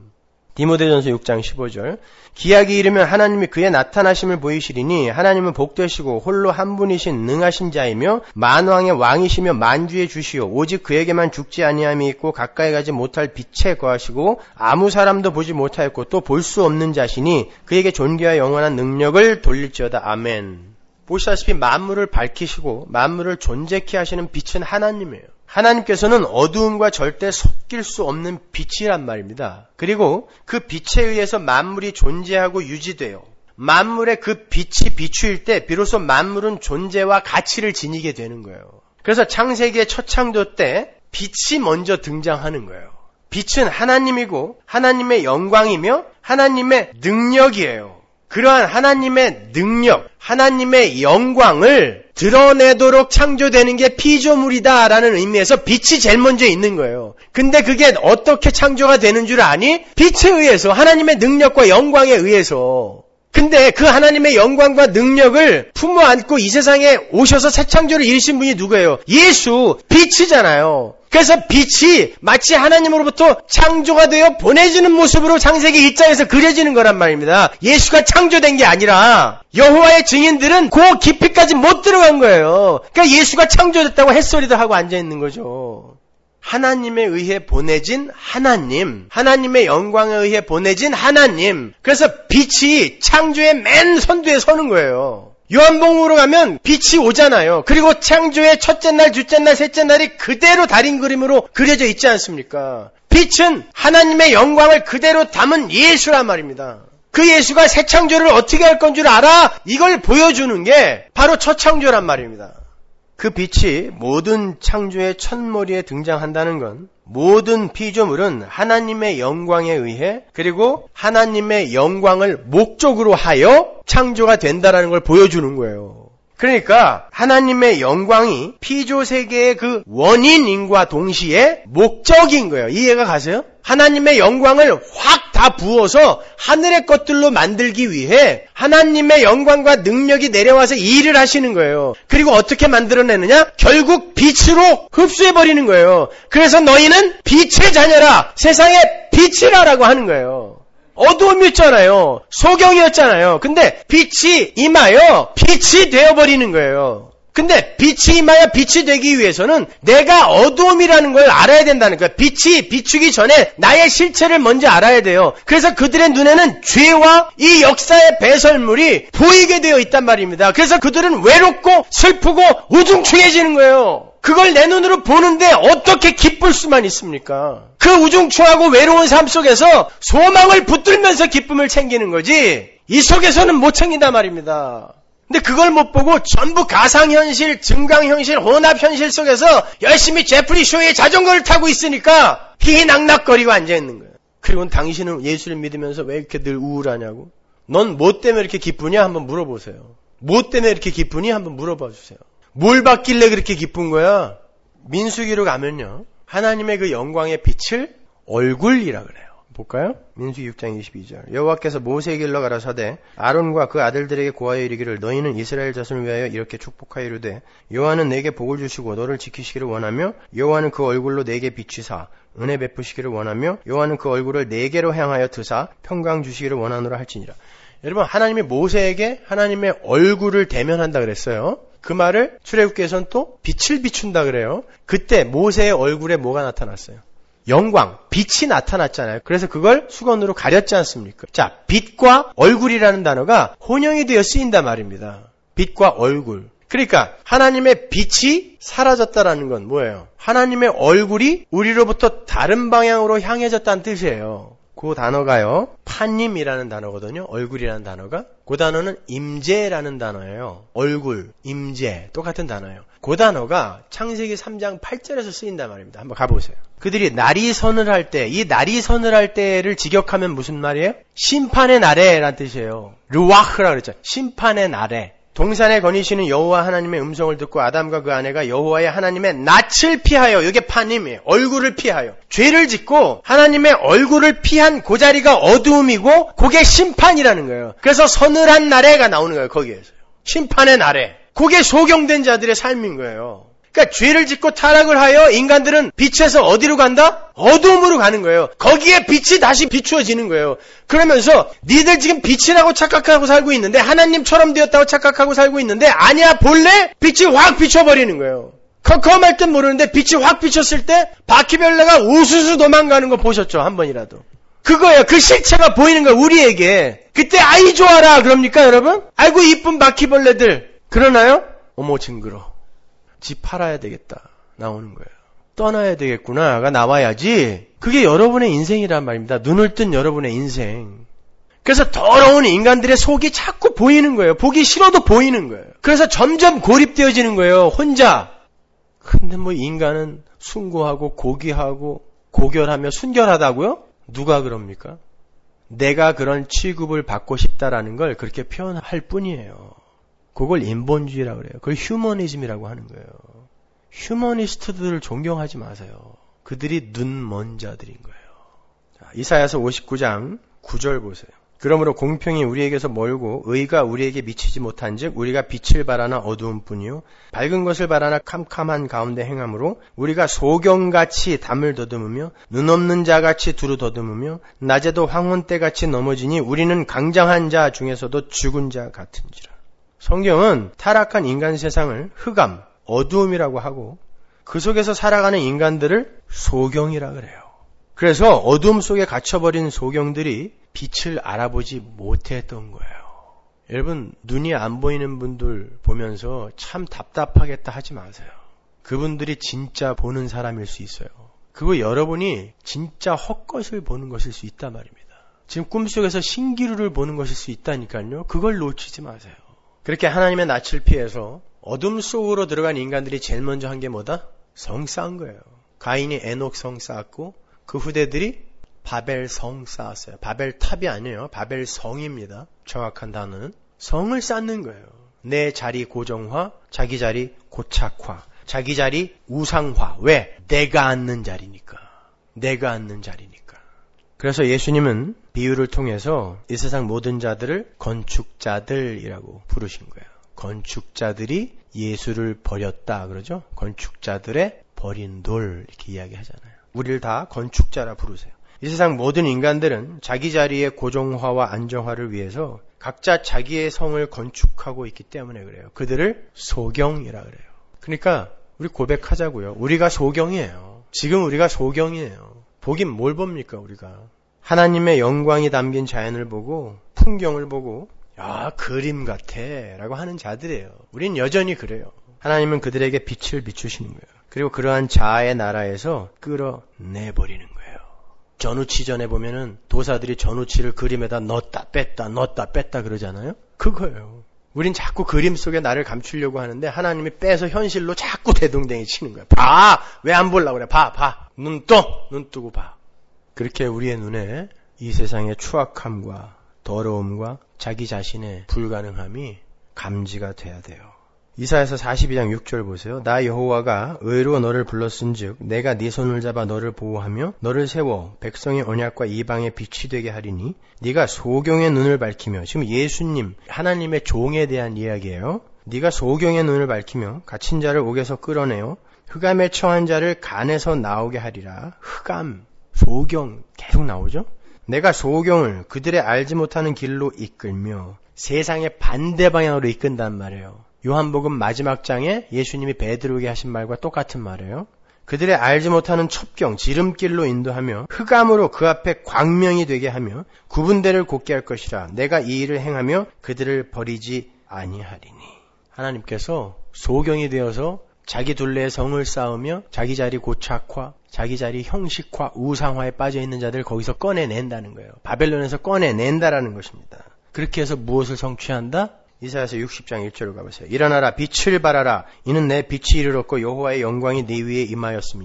디모데전서 6장 15절. 기약이 이르면 하나님이 그의 나타나심을 보이시리니 하나님은 복되시고 홀로 한 분이신 능하신 자이며 만왕의 왕이시며 만주의 주시오. 오직 그에게만 죽지 아니함이 있고 가까이 가지 못할 빛에 거하시고 아무 사람도 보지 못하였고 또 볼 수 없는 자시니 그에게 존귀와 영원한 능력을 돌릴지어다. 아멘. 보시다시피 만물을 밝히시고 만물을 존재케 하시는 빛은 하나님이에요. 하나님께서는 어두움과 절대 섞일 수 없는 빛이란 말입니다. 그리고 그 빛에 의해서 만물이 존재하고 유지돼요. 만물의 그 빛이 비추일 때 비로소 만물은 존재와 가치를 지니게 되는 거예요. 그래서 창세기의 첫 창조 때 빛이 먼저 등장하는 거예요. 빛은 하나님이고 하나님의 영광이며 하나님의 능력이에요. 그러한 하나님의 능력, 하나님의 영광을 드러내도록 창조되는 게 피조물이다라는 의미에서 빛이 제일 먼저 있는 거예요. 근데 그게 어떻게 창조가 되는 줄 아니? 빛에 의해서, 하나님의 능력과 영광에 의해서. 근데 그 하나님의 영광과 능력을 품어 안고 이 세상에 오셔서 새 창조를 이루신 분이 누구예요? 예수, 빛이잖아요. 그래서 빛이 마치 하나님으로부터 창조가 되어 보내지는 모습으로 창세기 1장에서 그려지는 거란 말입니다. 예수가 창조된 게 아니라 여호와의 증인들은 그 깊이까지 못 들어간 거예요. 그러니까 예수가 창조됐다고 햇소리도 하고 앉아있는 거죠. 하나님에 의해 보내진 하나님, 하나님의 영광에 의해 보내진 하나님. 그래서 빛이 창조의 맨 선두에 서는 거예요. 요한복음으로 가면 빛이 오잖아요. 그리고 창조의 첫째 날, 둘째 날, 셋째 날이 그대로 달인 그림으로 그려져 있지 않습니까? 빛은 하나님의 영광을 그대로 담은 예수란 말입니다. 그 예수가 새 창조를 어떻게 할 건 줄 알아? 이걸 보여주는 게 바로 첫 창조란 말입니다. 그 빛이 모든 창조의 첫머리에 등장한다는 건 모든 피조물은 하나님의 영광에 의해 그리고 하나님의 영광을 목적으로 하여 창조가 된다는 걸 보여주는 거예요. 그러니까 하나님의 영광이 피조세계의 그 원인인과 동시에 목적인 거예요. 이해가 가세요? 하나님의 영광을 확 다 부어서 하늘의 것들로 만들기 위해 하나님의 영광과 능력이 내려와서 일을 하시는 거예요. 그리고 어떻게 만들어내느냐? 결국 빛으로 흡수해버리는 거예요. 그래서 너희는 빛의 자녀라, 세상의 빛이라라고 하는 거예요. 어두움이었잖아요. 소경이었잖아요. 근데 빛이 임하여 빛이 되어버리는 거예요. 근데 빛이 임하여 빛이 되기 위해서는 내가 어두움이라는 걸 알아야 된다는 거예요. 빛이 비추기 전에 나의 실체를 먼저 알아야 돼요. 그래서 그들의 눈에는 죄와 이 역사의 배설물이 보이게 되어 있단 말입니다. 그래서 그들은 외롭고 슬프고 우중충해지는 거예요. 그걸 내 눈으로 보는데 어떻게 기쁠 수만 있습니까? 그 우중충하고 외로운 삶 속에서 소망을 붙들면서 기쁨을 챙기는 거지 이 속에서는 못 챙긴단 말입니다. 근데 그걸 못 보고 전부 가상현실, 증강현실, 혼합현실 속에서 열심히 제프리 쇼의 자전거를 타고 있으니까 희낙낙거리고 앉아있는 거예요. 그리고 당신은 예수를 믿으면서 왜 이렇게 늘 우울하냐고? 넌 뭐 때문에 이렇게 기쁘냐? 한번 물어보세요. 뭐 때문에 이렇게 기쁘니? 한번 물어봐 주세요. 뭘 받길래 그렇게 기쁜 거야? 민수기로 가면요. 하나님의 그 영광의 빛을 얼굴이라 그래요. 볼까요? 민수기 6장 22절. 여호와께서 모세에게 일러 가라사대 아론과 그 아들들에게 고하여 이르기를 너희는 이스라엘 자손을 위하여 이렇게 축복하여 이르되 여호와는 내게 복을 주시고 너를 지키시기를 원하며 여호와는 그 얼굴로 내게 비추사 은혜 베푸시기를 원하며 여호와는 그 얼굴을 내게로 향하여 드사 평강 주시기를 원하노라 할지니라. 여러분, 하나님이 모세에게 하나님의 얼굴을 대면한다 그랬어요. 그 말을 출애굽기에서는 또 빛을 비춘다 그래요. 그때 모세의 얼굴에 뭐가 나타났어요? 영광, 빛이 나타났잖아요. 그래서 그걸 수건으로 가렸지 않습니까? 자, 빛과 얼굴이라는 단어가 혼용이 되어 쓰인단 말입니다. 빛과 얼굴. 그러니까 하나님의 빛이 사라졌다라는 건 뭐예요? 하나님의 얼굴이 우리로부터 다른 방향으로 향해졌다는 뜻이에요. 그 단어가요, 파님이라는 단어거든요. 얼굴이라는 단어가. 그 단어는 임재라는 단어예요. 얼굴, 임재, 똑같은 단어예요. 그 단어가 창세기 3장 8절에서 쓰인단 말입니다. 한번 가보세요. 그들이 날이 서늘할 때, 이 날이 서늘할 때를 직역하면 무슨 말이에요? 심판의 날에라는 뜻이에요. 르와흐라 그랬죠. 심판의 날에. 동산에 거니시는 여호와 하나님의 음성을 듣고 아담과 그 아내가 여호와의 하나님의 낯을 피하여, 이게 파님이에요. 얼굴을 피하여. 죄를 짓고 하나님의 얼굴을 피한 그 자리가 어두움이고 그게 심판이라는 거예요. 그래서 서늘한 날에가 나오는 거예요. 거기에서요. 심판의 날에. 그게 소경된 자들의 삶인 거예요. 그러니까 죄를 짓고 타락을 하여 인간들은 빛에서 어디로 간다? 어둠으로 가는 거예요. 거기에 빛이 다시 비추어지는 거예요. 그러면서 니들 지금 빛이라고 착각하고 살고 있는데 하나님처럼 되었다고 착각하고 살고 있는데 아니야 본래 빛이 확 비춰버리는 거예요. 컴컴할 땐 모르는데 빛이 확 비쳤을 때 바퀴벌레가 우수수 도망가는 거 보셨죠? 한 번이라도. 그거예요. 그 실체가 보이는 거예요. 우리에게. 그때 아이 좋아라 그럽니까 여러분? 아이고 이쁜 바퀴벌레들. 그러나요? 어머 징그러. 집 팔아야 되겠다. 나오는 거예요. 떠나야 되겠구나가 나와야지. 그게 여러분의 인생이란 말입니다. 눈을 뜬 여러분의 인생. 그래서 더러운 인간들의 속이 자꾸 보이는 거예요. 보기 싫어도 보이는 거예요. 그래서 점점 고립되어지는 거예요. 혼자. 근데 뭐 인간은 숭고하고 고귀하고 고결하며 순결하다고요? 누가 그럽니까? 내가 그런 취급을 받고 싶다라는 걸 그렇게 표현할 뿐이에요. 그걸 인본주의라고 그래요. 그걸 휴머니즘이라고 하는 거예요. 휴머니스트들을 존경하지 마세요. 그들이 눈 먼 자들인 거예요. 자, 이사야서 59장 9절 보세요. 그러므로 공평이 우리에게서 멀고 의가 우리에게 미치지 못한즉 우리가 빛을 바라나 어두운 뿐이요 밝은 것을 바라나 캄캄한 가운데 행함으로 우리가 소경같이 담을 더듬으며 눈 없는 자같이 두루 더듬으며 낮에도 황혼 때같이 넘어지니 우리는 강장한 자 중에서도 죽은 자 같은지라. 성경은 타락한 인간 세상을 흑암, 어두움이라고 하고 그 속에서 살아가는 인간들을 소경이라 그래요. 그래서 어두움 속에 갇혀버린 소경들이 빛을 알아보지 못했던 거예요. 여러분 눈이 안 보이는 분들 보면서 참 답답하겠다 하지 마세요. 그분들이 진짜 보는 사람일 수 있어요. 그거 여러분이 진짜 헛것을 보는 것일 수 있단 말입니다. 지금 꿈속에서 신기루를 보는 것일 수 있다니까요. 그걸 놓치지 마세요. 그렇게 하나님의 낯을 피해서 어둠 속으로 들어간 인간들이 제일 먼저 한 게 뭐다? 성 쌓은 거예요. 가인이 에녹 성 쌓았고 그 후대들이 바벨 성 쌓았어요. 바벨 탑이 아니에요. 바벨 성입니다. 정확한 단어는. 성을 쌓는 거예요. 내 자리 고정화, 자기 자리 고착화, 자기 자리 우상화. 왜? 내가 앉는 자리니까. 내가 앉는 자리니까. 그래서 예수님은 비유를 통해서 이 세상 모든 자들을 건축자들이라고 부르신 거예요. 건축자들이 예수를 버렸다 그러죠. 건축자들의 버린 돌 이렇게 이야기하잖아요. 우리를 다 건축자라 부르세요. 이 세상 모든 인간들은 자기 자리의 고정화와 안정화를 위해서 각자 자기의 성을 건축하고 있기 때문에 그래요. 그들을 소경이라 그래요. 그러니까 우리 고백하자고요. 우리가 소경이에요. 지금 우리가 소경이에요. 보긴 뭘 봅니까 우리가. 하나님의 영광이 담긴 자연을 보고 풍경을 보고 야 그림 같아 라고 하는 자들이에요. 우린 여전히 그래요. 하나님은 그들에게 빛을 비추시는 거예요. 그리고 그러한 자아의 나라에서 끌어내버리는 거예요. 전우치전에 보면은 도사들이 전우치를 그림에다 넣었다 뺐다 그러잖아요. 그거예요. 우린 자꾸 그림 속에 나를 감추려고 하는데 하나님이 빼서 현실로 자꾸 대동댕이 치는 거예요. 봐! 왜 안 보려고 그래? 봐! 눈 뜨고 봐. 그렇게 우리의 눈에 이 세상의 추악함과 더러움과 자기 자신의 불가능함이 감지가 돼야 돼요. 이사야서 42장 6절 보세요. 나 여호와가 의로 너를 불렀은즉 내가 네 손을 잡아 너를 보호하며 너를 세워 백성의 언약과 이방의 빛이 되게 하리니 네가 소경의 눈을 밝히며 지금 예수님 하나님의 종에 대한 이야기예요. 네가 소경의 눈을 밝히며 갇힌 자를 옥에서 끌어내어 흑암에 처한 자를 간에서 나오게 하리라. 흑암, 소경 계속 나오죠. 내가 소경을 그들의 알지 못하는 길로 이끌며 세상의 반대 방향으로 이끈단 말이에요. 요한복음 마지막 장에 예수님이 베드로에게 하신 말과 똑같은 말이에요. 그들의 알지 못하는 첩경, 지름길로 인도하며 흑암으로 그 앞에 광명이 되게 하며 구분대를 곧게 할 것이라. 내가 이 일을 행하며 그들을 버리지 아니하리니. 하나님께서 소경이 되어서 자기 둘레에 성을 쌓으며 자기 자리 고착화, 자기 자리 형식화, 우상화에 빠져있는 자들을 거기서 꺼내낸다는 거예요. 바벨론에서 꺼내낸다라는 것입니다. 그렇게 해서 무엇을 성취한다? 이사야서 60장 1절을 가보세요. 일어나라 빛을 발하라. 이는 내 빛이 이르렀고 여호와의 영광이 네 위에 임하였음이니라.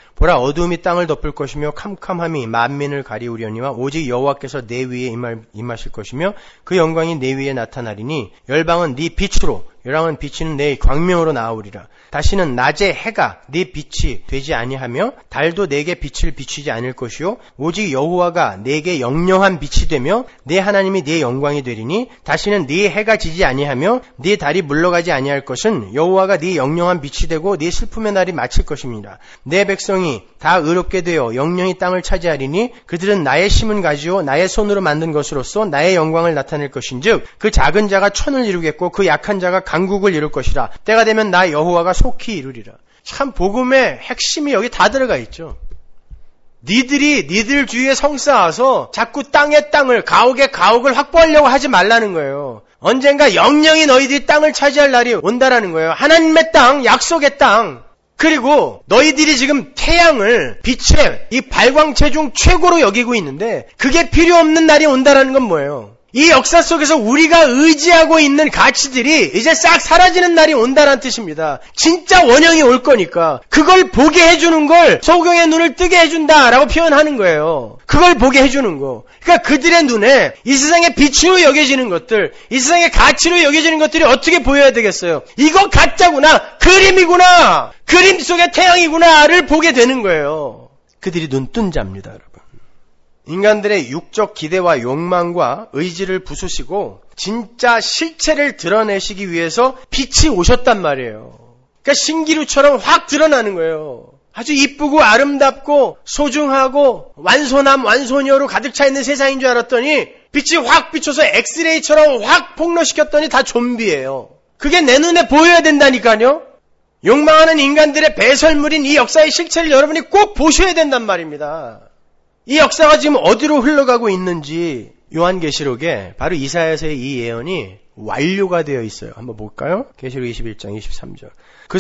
보라 어두움이 땅을 덮을 것이며 캄캄함이 만민을 가리우려니와 오직 여호와께서 내 위에 임하실 것이며 그 영광이 내 위에 나타나리니 열방은 네 빛으로 열왕은 비치는 내 광명으로 나아오리라. 다시는 낮에 해가 네 빛이 되지 아니하며 달도 내게 빛을 비추지 않을 것이요 오직 여호와가 내게 영영한 빛이 되며 내 하나님이 네 영광이 되리니 다시는 네 해가 지지 아니하며 네 달이 물러가지 아니할 것은 여호와가 네 영영한 빛이 되고 네 슬픔의 날이 마칠 것입니다. 내 백성이 다 의롭게 되어 영영이 땅을 차지하리니 그들은 나의 심은 가지요 나의 손으로 만든 것으로서 나의 영광을 나타낼 것인즉 그 작은 자가 천을 이루겠고 그 약한 자가 강국을 이룰 것이라. 때가 되면 나 여호와가 속히 이루리라. 참 복음의 핵심이 여기 다 들어가 있죠. 니들 주위에 성 쌓아서 자꾸 땅의 땅을 가옥을 확보하려고 하지 말라는 거예요. 언젠가 영영이 너희들이 땅을 차지할 날이 온다라는 거예요. 하나님의 땅, 약속의 땅. 그리고 너희들이 지금 태양을 빛의 이 발광체 중 최고로 여기고 있는데 그게 필요 없는 날이 온다라는 건 뭐예요? 이 역사 속에서 우리가 의지하고 있는 가치들이 이제 싹 사라지는 날이 온다는 뜻입니다. 진짜 원형이 올 거니까 그걸 보게 해주는 걸 소경의 눈을 뜨게 해준다라고 표현하는 거예요. 그걸 보게 해주는 거. 그러니까 그들의 눈에 이 세상의 빛으로 여겨지는 것들, 이 세상의 가치로 여겨지는 것들이 어떻게 보여야 되겠어요? 이거 가짜구나, 그림이구나, 그림 속의 태양이구나를 보게 되는 거예요. 그들이 눈 뜬 자입니다, 여러분. 인간들의 육적 기대와 욕망과 의지를 부수시고 진짜 실체를 드러내시기 위해서 빛이 오셨단 말이에요. 그러니까 신기루처럼 확 드러나는 거예요. 아주 이쁘고 아름답고 소중하고 완소남 완소녀로 가득 차 있는 세상인 줄 알았더니 빛이 확 비춰서 엑스레이처럼 확 폭로시켰더니 다 좀비예요. 그게 내 눈에 보여야 된다니까요. 욕망하는 인간들의 배설물인 이 역사의 실체를 여러분이 꼭 보셔야 된단 말입니다. 이 역사가 지금 어디로 흘러가고 있는지 요한계시록에 바로 이사야서의 이 예언이 완료가 되어 있어요. 한번 볼까요? 계시록 21장 23절. 그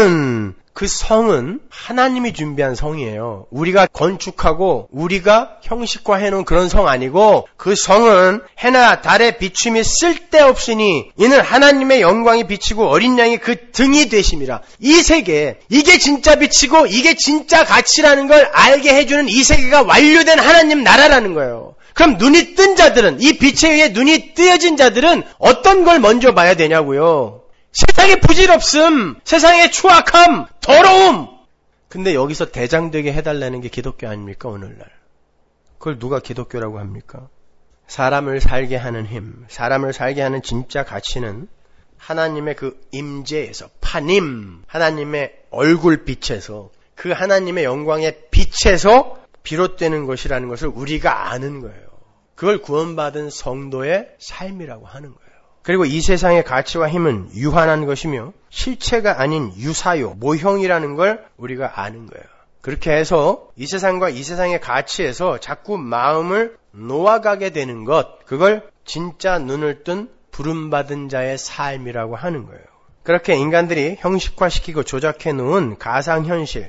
성은 하나님이 준비한 성이에요. 우리가 건축하고 우리가 형식화해 놓은 그런 성 아니고 그 성은 해나 달의 비춤이 쓸데없으니 이는 하나님의 영광이 비치고 어린 양이 그 등이 되심이라. 이 세계, 이게 진짜 빛이고 이게 진짜 가치라는 걸 알게 해주는 이 세계가 완료된 하나님 나라라는 거예요. 그럼 눈이 뜬 자들은, 이 빛에 의해 눈이 뜨여진 자들은 어떤 걸 먼저 봐야 되냐고요. 세상의 부질없음, 세상의 추악함, 더러움. 근데 여기서 대장되게 해달라는 게 기독교 아닙니까, 오늘날? 그걸 누가 기독교라고 합니까? 사람을 살게 하는 힘, 사람을 살게 하는 진짜 가치는 하나님의 그 임재에서, 파님, 하나님의 얼굴빛에서, 그 하나님의 영광의 빛에서 비롯되는 것이라는 것을 우리가 아는 거예요. 그걸 구원받은 성도의 삶이라고 하는 거예요. 그리고 이 세상의 가치와 힘은 유한한 것이며 실체가 아닌 유사요, 모형이라는 걸 우리가 아는 거예요. 그렇게 해서 이 세상과 이 세상의 가치에서 자꾸 마음을 놓아가게 되는 것, 그걸 진짜 눈을 뜬 부름받은 자의 삶이라고 하는 거예요. 그렇게 인간들이 형식화시키고 조작해 놓은 가상현실,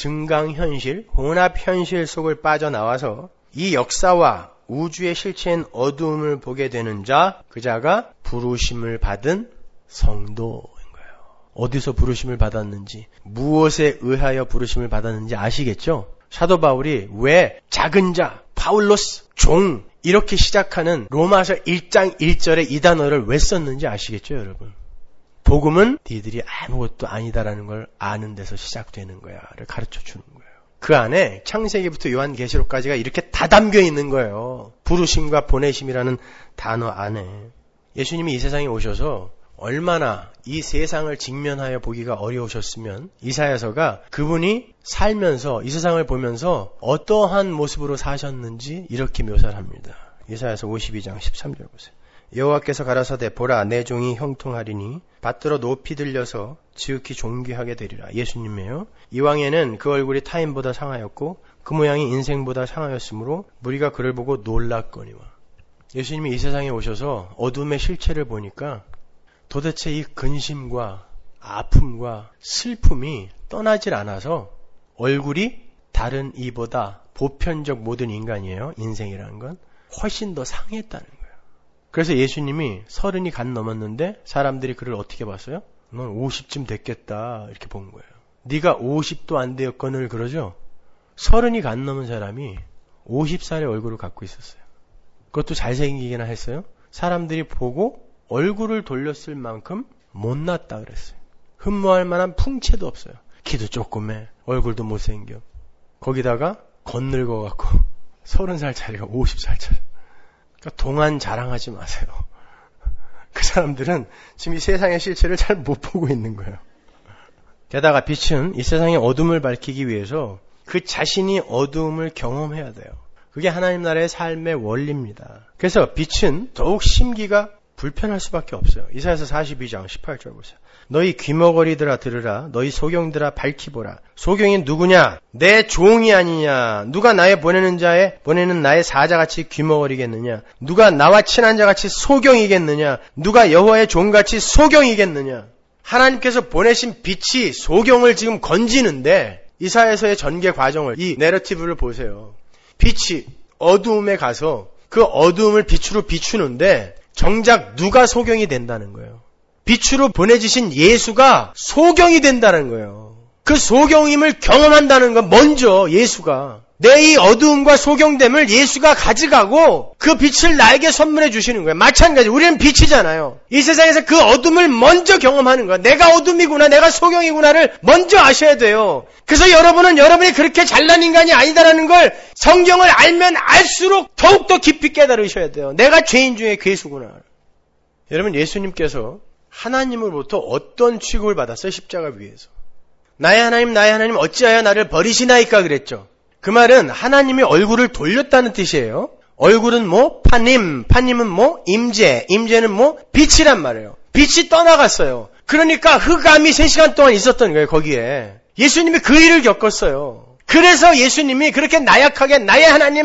증강현실, 혼합현실 속을 빠져나와서 이 역사와 우주의 실체인 어두움을 보게 되는 자, 그 자가 부르심을 받은 성도인 거예요. 어디서 부르심을 받았는지, 무엇에 의하여 부르심을 받았는지 아시겠죠? 사도 바울이 왜 작은 자, 파울로스, 종 이렇게 시작하는 로마서 1장 1절에 이 단어를 왜 썼는지 아시겠죠, 여러분? 복음은 니들이 아무것도 아니다라는 걸 아는 데서 시작되는 거야를 가르쳐 주는 거예요. 그 안에 창세기부터 요한계시록까지가 이렇게 다 담겨 있는 거예요. 부르심과 보내심이라는 단어 안에. 예수님이 이 세상에 오셔서 얼마나 이 세상을 직면하여 보기가 어려우셨으면 이사야서가 그분이 살면서 이 세상을 보면서 어떠한 모습으로 사셨는지 이렇게 묘사를 합니다. 이사야서 52장 13절 보세요. 여호와께서 가라사대 보라 내 종이 형통하리니 받들어 높이 들려서 지극히 존귀하게 되리라. 예수님이에요. 이왕에는 그 얼굴이 타인보다 상하였고 그 모양이 인생보다 상하였으므로 무리가 그를 보고 놀랐거니와. 예수님이 이 세상에 오셔서 어둠의 실체를 보니까 도대체 이 근심과 아픔과 슬픔이 떠나질 않아서 얼굴이 다른 이보다 보편적 모든 인간이에요. 인생이라는 건 훨씬 더 상했다는 거예요. 그래서 예수님이 30이 간 넘었는데 사람들이 그를 어떻게 봤어요? 넌 50쯤 됐겠다 이렇게 본 거예요. 네가 50도 안 되었거늘 그러죠. 30이 간 넘은 사람이 50살의 얼굴을 갖고 있었어요. 그것도 잘생기기나 했어요. 사람들이 보고 얼굴을 돌렸을 만큼 못났다 그랬어요. 흠모할 만한 풍채도 없어요. 키도 조그매, 얼굴도 못생겨. 거기다가 겉늙어갖고 30살짜리가 50살짜리. 그러니까 동안 자랑하지 마세요. 그 사람들은 지금 이 세상의 실체를 잘 못 보고 있는 거예요. 게다가 빛은 이 세상의 어둠을 밝히기 위해서 그 자신이 어두움을 경험해야 돼요. 그게 하나님 나라의 삶의 원리입니다. 그래서 빛은 더욱 심기가 불편할 수밖에 없어요. 이사야서 42장 18절 보세요. 너희 귀머거리들아 들으라. 너희 소경들아 밝히보라. 소경이 누구냐? 내 종이 아니냐? 누가 나의 보내는 나의 사자같이 귀머거리겠느냐? 누가 나와 친한 자같이 소경이겠느냐? 누가 여호와의 종같이 소경이겠느냐? 하나님께서 보내신 빛이 소경을 지금 건지는데 이사야서의 전개 과정을, 이 내러티브를 보세요. 빛이 어두움에 가서 그 어두움을 빛으로 비추는데 정작 누가 소경이 된다는 거예요. 빛으로 보내주신 예수가 소경이 된다는 거예요. 그 소경임을 경험한다는 건 먼저 예수가 내 이 어두움과 소경됨을 예수가 가져가고 그 빛을 나에게 선물해 주시는 거예요. 마찬가지 우리는 빛이잖아요. 이 세상에서 그 어둠을 먼저 경험하는 거예요. 내가 어둠이구나, 내가 소경이구나를 먼저 아셔야 돼요. 그래서 여러분은 여러분이 그렇게 잘난 인간이 아니다라는 걸 성경을 알면 알수록 더욱더 깊이 깨달으셔야 돼요. 내가 죄인 중에 괴수구나. 여러분, 예수님께서 하나님으로부터 어떤 취급을 받았어요? 십자가 위에서. 나의 하나님 어찌하여 나를 버리시나이까 그랬죠. 그 말은 하나님이 얼굴을 돌렸다는 뜻이에요. 얼굴은 뭐? 파님은 뭐? 임재는 뭐? 빛이란 말이에요. 빛이 떠나갔어요. 그러니까 흑암이 3시간 동안 있었던 거예요, 거기에. 예수님이 그 일을 겪었어요. 그래서 예수님이 그렇게 나약하게 나의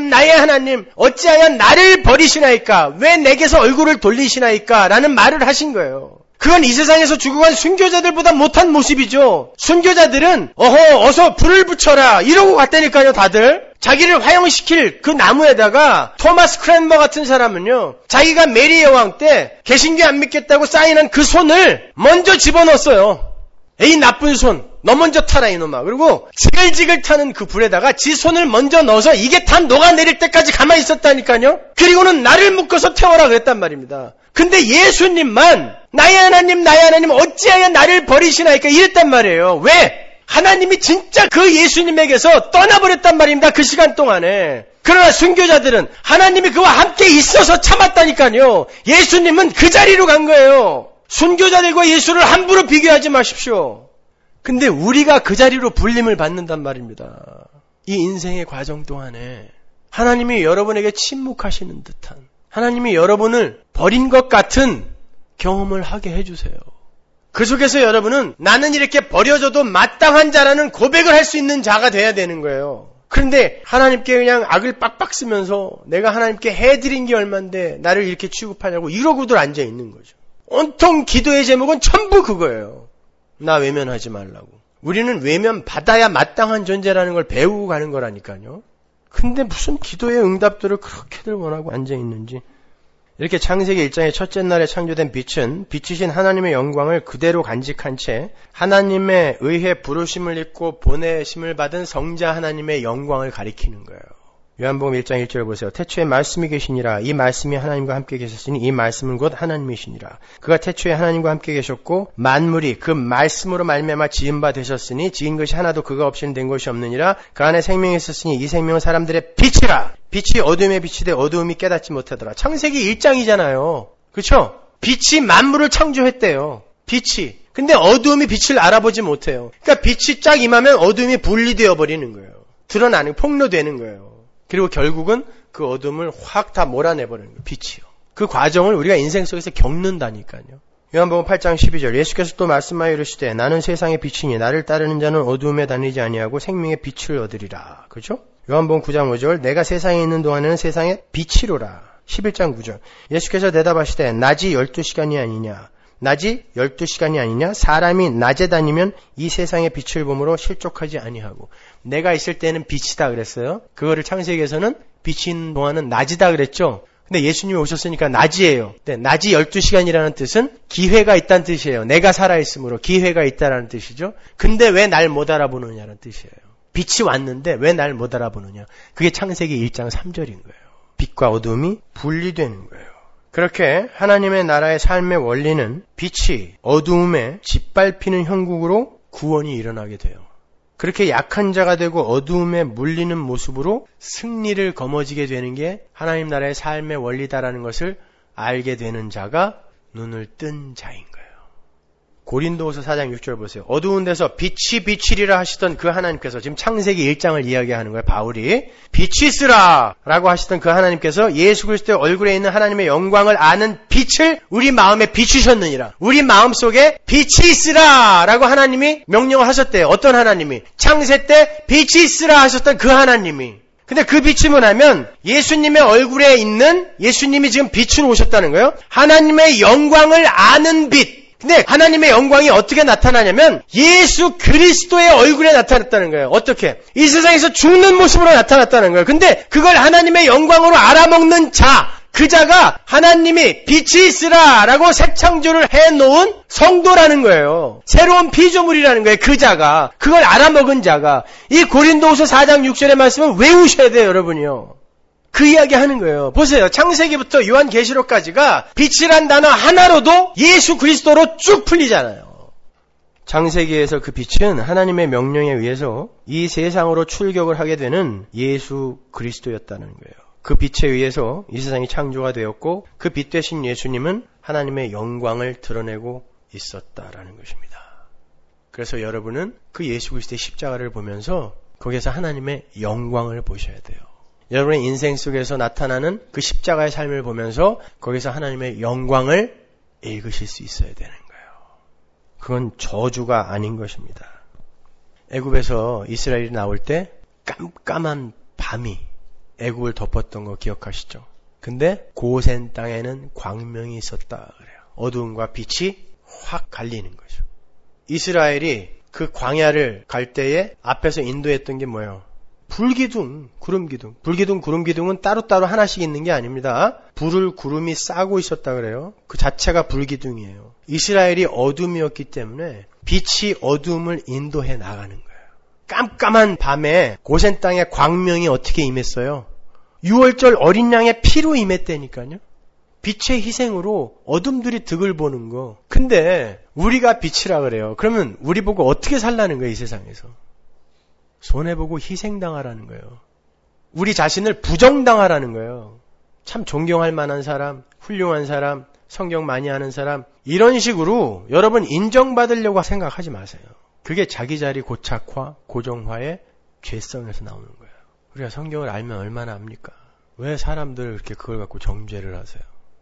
하나님 어찌하여 나를 버리시나이까? 왜 내게서 얼굴을 돌리시나이까? 라는 말을 하신 거예요. 그건 이 세상에서 죽어간 순교자들보다 못한 모습이죠. 순교자들은 어서 불을 붙여라 이러고 갔다니까요. 다들 자기를 화형시킬 그 나무에다가 토마스 크랜머 같은 사람은요, 자기가 메리 여왕 때 개신교 안 믿겠다고 사인한 그 손을 먼저 집어넣었어요. 에이 나쁜 손, 너 먼저 타라 이놈아. 그리고 지글지글 타는 그 불에다가 지 손을 먼저 넣어서 이게 다 녹아내릴 때까지 가만히 있었다니까요. 그리고는 나를 묶어서 태워라 그랬단 말입니다. 근데 예수님만 나의 하나님 어찌하여 나를 버리시나이까 이랬단 말이에요. 왜? 하나님이 진짜 그 예수님에게서 떠나버렸단 말입니다. 그 시간 동안에. 그러나 순교자들은 하나님이 그와 함께 있어서 참았다니까요. 예수님은 그 자리로 간 거예요. 순교자들과 예수를 함부로 비교하지 마십시오. 근데 우리가 그 자리로 불림을 받는단 말입니다. 이 인생의 과정 동안에 하나님이 여러분에게 침묵하시는 듯한, 하나님이 여러분을 버린 것 같은 경험을 하게 해주세요. 그 속에서 여러분은 나는 이렇게 버려져도 마땅한 자라는 고백을 할 수 있는 자가 돼야 되는 거예요. 그런데 하나님께 그냥 악을 빡빡 쓰면서 내가 하나님께 해드린 게 얼만데 나를 이렇게 취급하냐고 이러고들 앉아있는 거죠. 온통 기도의 제목은 전부 그거예요. 나 외면하지 말라고. 우리는 외면받아야 마땅한 존재라는 걸 배우고 가는 거라니까요. 근데 무슨 기도의 응답들을 그렇게들 원하고 앉아있는지. 이렇게 창세기 1장의 첫째 날에 창조된 빛은 빛이신 하나님의 영광을 그대로 간직한 채 하나님의 의해 부르심을 입고 보내심을 받은 성자 하나님의 영광을 가리키는 거예요. 요한복음 1장 1절 보세요. 태초에 말씀이 계시니라. 이 말씀이 하나님과 함께 계셨으니 이 말씀은 곧 하나님이시니라. 그가 태초에 하나님과 함께 계셨고 만물이 그 말씀으로 말미암아 지은 바 되셨으니 지은 것이 하나도 그가 없이는 된 것이 없느니라. 그 안에 생명이 있었으니 이 생명은 사람들의 빛이라. 빛이 어둠에 비치되 어두움이 깨닫지 못하더라. 창세기 1장이잖아요. 그렇죠? 빛이 만물을 창조했대요. 빛이. 근데 어두움이 빛을 알아보지 못해요. 그러니까 빛이 쫙 임하면 어두움이 분리되어 버리는 거예요. 드러나는, 폭로되는 거예요. 그리고 결국은 그 어둠을 확 다 몰아내버리는 거예요. 빛이요. 그 과정을 우리가 인생 속에서 겪는다니까요. 요한복음 8장 12절 예수께서 또 말씀하여 이르시되 나는 세상의 빛이니 나를 따르는 자는 어두움에 다니지 아니하고 생명의 빛을 얻으리라. 그렇죠? 요한복음 9장 5절 내가 세상에 있는 동안에는 세상의 빛이로라. 11장 9절 예수께서 대답하시되 낮이 12시간이 아니냐. 낮이 12시간이 아니냐? 사람이 낮에 다니면 이 세상의 빛을 보므로 실족하지 아니하고. 내가 있을 때는 빛이다 그랬어요. 그거를 창세기에서는 빛이 있는 동안은 낮이다 그랬죠. 근데 예수님이 오셨으니까 낮이에요. 네, 낮이 12시간이라는 뜻은 기회가 있다는 뜻이에요. 내가 살아있으므로 기회가 있다는 뜻이죠. 근데 왜 날 못 알아보느냐는 뜻이에요. 빛이 왔는데 왜 날 못 알아보느냐. 그게 창세기 1장 3절인 거예요. 빛과 어둠이 분리되는 거예요. 그렇게 하나님의 나라의 삶의 원리는 빛이 어두움에 짓밟히는 형국으로 구원이 일어나게 돼요. 그렇게 약한 자가 되고 어두움에 물리는 모습으로 승리를 거머쥐게 되는 게 하나님 나라의 삶의 원리다라는 것을 알게 되는 자가 눈을 뜬 자인 거예요. 고린도후서 4장 6절 보세요. 어두운 데서 빛이 비치리라 하시던 그 하나님께서, 지금 창세기 1장을 이야기하는 거예요. 바울이 빛이 있으라 라고 하시던 그 하나님께서 예수 그리스도의 얼굴에 있는 하나님의 영광을 아는 빛을 우리 마음에 비추셨느니라. 우리 마음속에 빛이 있으라 라고 하나님이 명령을 하셨대요. 어떤 하나님이? 창세 때 빛이 있으라 하셨던 그 하나님이. 근데 그 빛이 뭐냐면 예수님의 얼굴에 있는, 예수님이 지금 빛으로 오셨다는 거예요. 하나님의 영광을 아는 빛. 근데 하나님의 영광이 어떻게 나타나냐면 예수 그리스도의 얼굴에 나타났다는 거예요. 어떻게? 이 세상에서 죽는 모습으로 나타났다는 거예요. 근데 그걸 하나님의 영광으로 알아먹는 자, 그 자가 하나님이 빛이 있으라 라고 새 창조를 해놓은 성도라는 거예요. 새로운 피조물이라는 거예요. 그 자가, 그걸 알아먹은 자가. 이 고린도후서 4장 6절의 말씀을 외우셔야 돼요, 여러분이요. 그 이야기 하는 거예요. 보세요. 창세기부터 요한계시록까지가 빛이란 단어 하나로도 예수 그리스도로 쭉 풀리잖아요. 창세기에서 그 빛은 하나님의 명령에 의해서 이 세상으로 출격을 하게 되는 예수 그리스도였다는 거예요. 그 빛에 의해서 이 세상이 창조가 되었고 그 빛 되신 예수님은 하나님의 영광을 드러내고 있었다라는 것입니다. 그래서 여러분은 그 예수 그리스도의 십자가를 보면서 거기에서 하나님의 영광을 보셔야 돼요. 여러분의 인생 속에서 나타나는 그 십자가의 삶을 보면서 거기서 하나님의 영광을 읽으실 수 있어야 되는 거예요. 그건 저주가 아닌 것입니다. 애굽에서 이스라엘이 나올 때 깜깜한 밤이 애굽을 덮었던 거 기억하시죠? 근데 고센 땅에는 광명이 있었다 그래요. 어두움과 빛이 확 갈리는 거죠. 이스라엘이 그 광야를 갈 때에 앞에서 인도했던 게 뭐예요? 불기둥, 구름기둥. 불기둥, 구름기둥은 따로따로 하나씩 있는 게 아닙니다. 불을 구름이 싸고 있었다 그래요. 그 자체가 불기둥이에요. 이스라엘이 어둠이었기 때문에 빛이 어둠을 인도해 나가는 거예요. 깜깜한 밤에 고센 땅에 광명이 어떻게 임했어요? 6월절 어린 양의 피로 임했다니까요. 빛의 희생으로 어둠들이 득을 보는 거. 근데 우리가 빛이라 그래요. 그러면 우리 보고 어떻게 살라는 거예요, 이 세상에서? 손해보고 희생당하라는 거예요. 우리 자신을 부정당하라는 거예요. 참 존경할 만한 사람, 훌륭한 사람, 성경 많이 하는 사람, 이런 식으로 여러분 인정받으려고 생각하지 마세요. 그게 자기 자리 고착화, 고정화의 죄성에서 나오는 거예요. 우리가 성경을 알면 얼마나 압니까? 왜 사람들 이렇게 그걸 갖고 정죄를 하세요?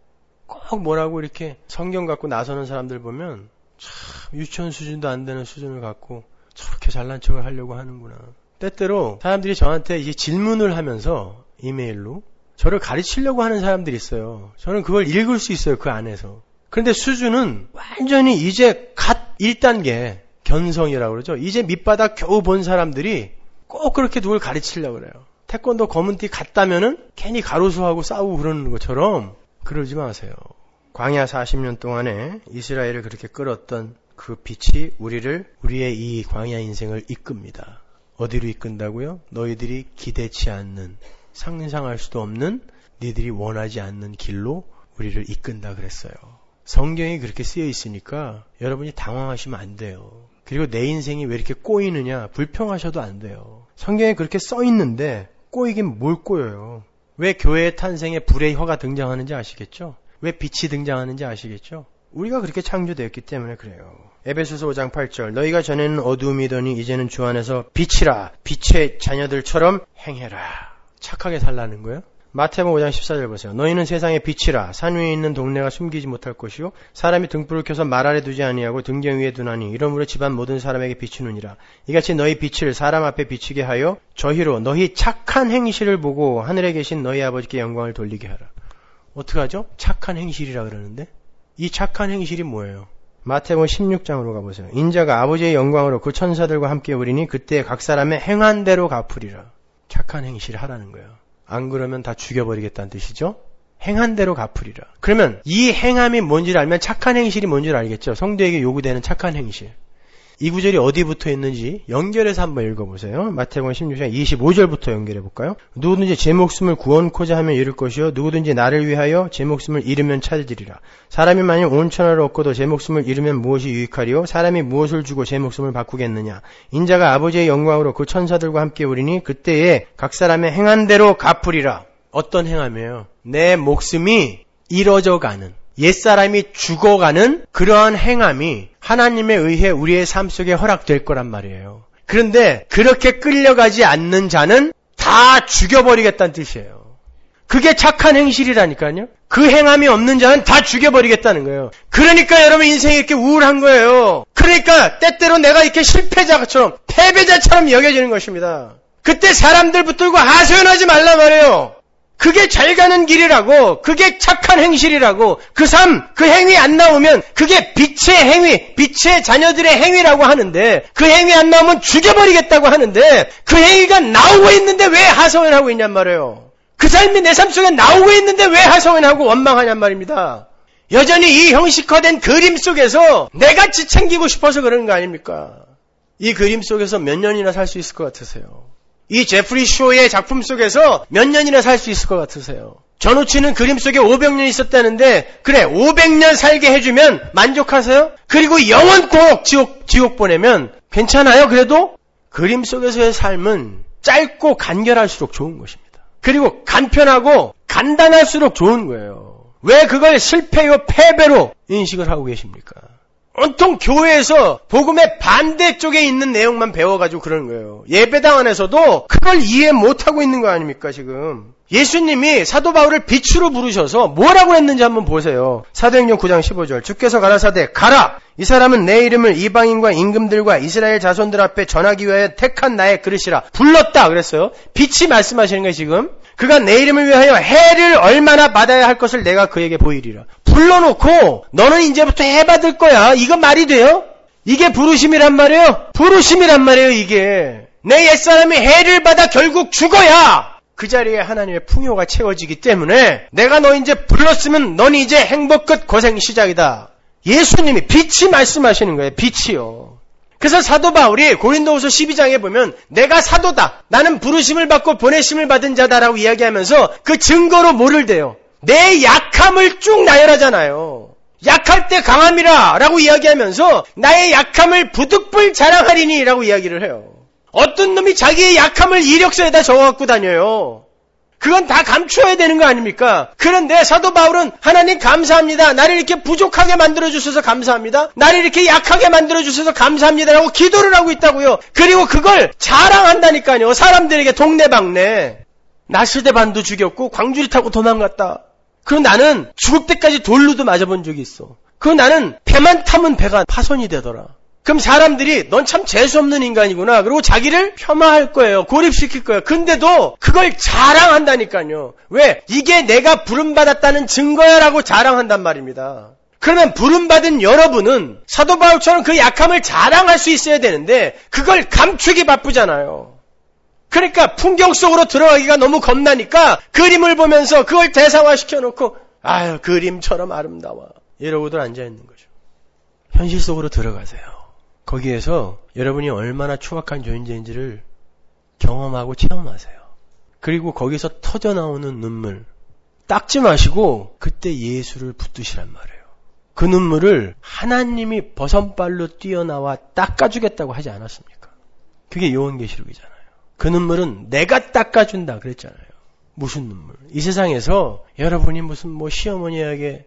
꼭 뭐라고 이렇게 성경 갖고 나서는 사람들 보면 참 유치원 수준도 안 되는 수준을 갖고 저렇게 잘난 척을 하려고 하는구나. 때때로 사람들이 저한테 이제 질문을 하면서 이메일로 저를 가르치려고 하는 사람들이 있어요. 저는 그걸 읽을 수 있어요, 그 안에서. 그런데 수준은 완전히 이제 갓 1단계 견성이라고 그러죠. 이제 밑바닥 겨우 본 사람들이 꼭 그렇게 누굴 가르치려고 그래요. 태권도 검은띠 갔다면은 괜히 가로수하고 싸우고 그러는 것처럼 그러지 마세요. 광야 40년 동안에 이스라엘을 그렇게 끌었던 그 빛이 우리의 이 광야 인생을 이끕니다. 어디로 이끈다고요? 너희들이 기대치 않는, 상상할 수도 없는, 너희들이 원하지 않는 길로 우리를 이끈다 그랬어요. 성경이 그렇게 쓰여 있으니까 여러분이 당황하시면 안 돼요. 그리고 내 인생이 왜 이렇게 꼬이느냐 불평하셔도 안 돼요. 성경에 그렇게 써 있는데 꼬이긴 뭘 꼬여요. 왜 교회의 탄생에 불의 혀가 등장하는지 아시겠죠? 왜 빛이 등장하는지 아시겠죠? 우리가 그렇게 창조되었기 때문에 그래요. 에베소서 5장 8절 너희가 전에는 어두움이더니 이제는 주 안에서 빛이라 빛의 자녀들처럼 행해라. 착하게 살라는 거예요. 마태복음 5장 14절 보세요. 너희는 세상의 빛이라 산 위에 있는 동네가 숨기지 못할 것이요 사람이 등불을 켜서 말 아래 두지 아니하고 등경 위에 두나니 이러므로 집안 모든 사람에게 비추느니라. 이같이 너희 빛을 사람 앞에 비추게 하여 저희로 너희 착한 행실을 보고 하늘에 계신 너희 아버지께 영광을 돌리게 하라. 어떡하죠? 착한 행실이라 그러는데 이 착한 행실이 뭐예요? 마태복음 16장으로 가보세요. 인자가 아버지의 영광으로 그 천사들과 함께 오리니 그때 각 사람의 행한 대로 갚으리라. 착한 행실을 하라는 거예요. 안 그러면 다 죽여버리겠다는 뜻이죠. 행한 대로 갚으리라. 그러면 이 행함이 뭔지를 알면 착한 행실이 뭔지를 알겠죠. 성도에게 요구되는 착한 행실. 이 구절이 어디 붙어 있는지 연결해서 한번 읽어보세요. 마태복음 16장 25절부터 연결해볼까요? 누구든지 제 목숨을 구원코자 하면 잃을 것이요 누구든지 나를 위하여 제 목숨을 잃으면 찾으리라. 사람이 만일 온 천하를 얻고도 제 목숨을 잃으면 무엇이 유익하리요? 사람이 무엇을 주고 제 목숨을 바꾸겠느냐? 인자가 아버지의 영광으로 그 천사들과 함께 오리니 그때에 각 사람의 행한 대로 갚으리라. 어떤 행함이에요? 내 목숨이 잃어져가는, 옛사람이 죽어가는 그러한 행함이 하나님에 의해 우리의 삶 속에 허락될 거란 말이에요. 그런데 그렇게 끌려가지 않는 자는 다 죽여버리겠다는 뜻이에요. 그게 착한 행실이라니까요. 그 행함이 없는 자는 다 죽여버리겠다는 거예요. 그러니까 여러분 인생이 이렇게 우울한 거예요. 그러니까 때때로 내가 이렇게 실패자처럼 패배자처럼 여겨지는 것입니다. 그때 사람들 붙들고 하소연하지 말란 말이에요. 그게 잘 가는 길이라고, 그게 착한 행실이라고, 그 삶, 그 행위 안 나오면 그게 빛의 행위, 빛의 자녀들의 행위라고 하는데 그 행위 안 나오면 죽여버리겠다고 하는데 그 행위가 나오고 있는데 왜 하소연하고 있냔 말이에요. 그 삶이 내 삶 속에 나오고 있는데 왜 하소연하고 원망하냔 말입니다. 여전히 이 형식화된 그림 속에서 내같이 챙기고 싶어서 그러는 거 아닙니까? 이 그림 속에서 몇 년이나 살 수 있을 것 같으세요? 이 제프리 쇼의 작품 속에서 몇 년이나 살 수 있을 것 같으세요? 전우치는 그림 속에 500년 있었다는데 그래 500년 살게 해주면 만족하세요? 그리고 영원토록 지옥 보내면 괜찮아요? 그래도 그림 속에서의 삶은 짧고 간결할수록 좋은 것입니다. 그리고 간편하고 간단할수록 좋은 거예요. 왜 그걸 실패요 패배로 인식을 하고 계십니까? 온통 교회에서 복음의 반대쪽에 있는 내용만 배워가지고 그러는 거예요. 예배당 안에서도 그걸 이해 못하고 있는 거 아닙니까 지금. 예수님이 사도 바울을 빛으로 부르셔서 뭐라고 했는지 한번 보세요. 사도행전 9장 15절 주께서 가라사대 가라! 이 사람은 내 이름을 이방인과 임금들과 이스라엘 자손들 앞에 전하기 위하여 택한 나의 그릇이라 불렀다 그랬어요. 빛이 말씀하시는 거예요 지금. 그가 내 이름을 위하여 해를 얼마나 받아야 할 것을 내가 그에게 보이리라. 불러놓고 너는 이제부터 해 받을 거야. 이거 말이 돼요? 이게 부르심이란 말이에요? 부르심이란 말이에요 이게. 내 옛사람이 해를 받아 결국 죽어야 그 자리에 하나님의 풍요가 채워지기 때문에 내가 너 이제 불렀으면 넌 이제 행복 끝 고생 시작이다. 예수님이 빛이 말씀하시는 거예요. 빛이요. 그래서 사도 바울이 고린도후서 12장에 보면 내가 사도다. 나는 부르심을 받고 보내심을 받은 자다라고 이야기하면서 그 증거로 뭐를 대요? 내 약함을 쭉 나열하잖아요. 약할 때 강함이라 라고 이야기하면서 나의 약함을 부득불 자랑하리니 라고 이야기를 해요. 어떤 놈이 자기의 약함을 이력서에다 적어갖고 다녀요. 그건 다 감추어야 되는 거 아닙니까? 그런데 사도 바울은 하나님 감사합니다. 나를 이렇게 부족하게 만들어주셔서 감사합니다. 나를 이렇게 약하게 만들어주셔서 감사합니다라고 기도를 하고 있다고요. 그리고 그걸 자랑한다니까요. 사람들에게 동네방네. 나스데반도 죽였고 광주리 타고 도망갔다. 그리고 나는 죽을 때까지 돌로도 맞아본 적이 있어. 그리고 나는 배만 타면 배가 파손이 되더라. 그럼 사람들이 넌 참 재수없는 인간이구나. 그리고 자기를 폄하할 거예요. 고립시킬 거예요. 근데도 그걸 자랑한다니까요. 왜? 이게 내가 부름받았다는 증거야 라고 자랑한단 말입니다. 그러면 부름받은 여러분은 사도 바울처럼 그 약함을 자랑할 수 있어야 되는데 그걸 감추기 바쁘잖아요. 그러니까 풍경 속으로 들어가기가 너무 겁나니까 그림을 보면서 그걸 대상화시켜놓고 아유 그림처럼 아름다워 이러고들 앉아있는 거죠. 현실 속으로 들어가세요. 거기에서 여러분이 얼마나 추악한 존재인지를 경험하고 체험하세요. 그리고 거기서 터져나오는 눈물 닦지 마시고 그때 예수를 붙드시란 말이에요. 그 눈물을 하나님이 버선발로 뛰어나와 닦아주겠다고 하지 않았습니까? 그게 요한계시록이잖아요. 그 눈물은 내가 닦아준다 그랬잖아요. 무슨 눈물? 이 세상에서 여러분이 무슨 시어머니에게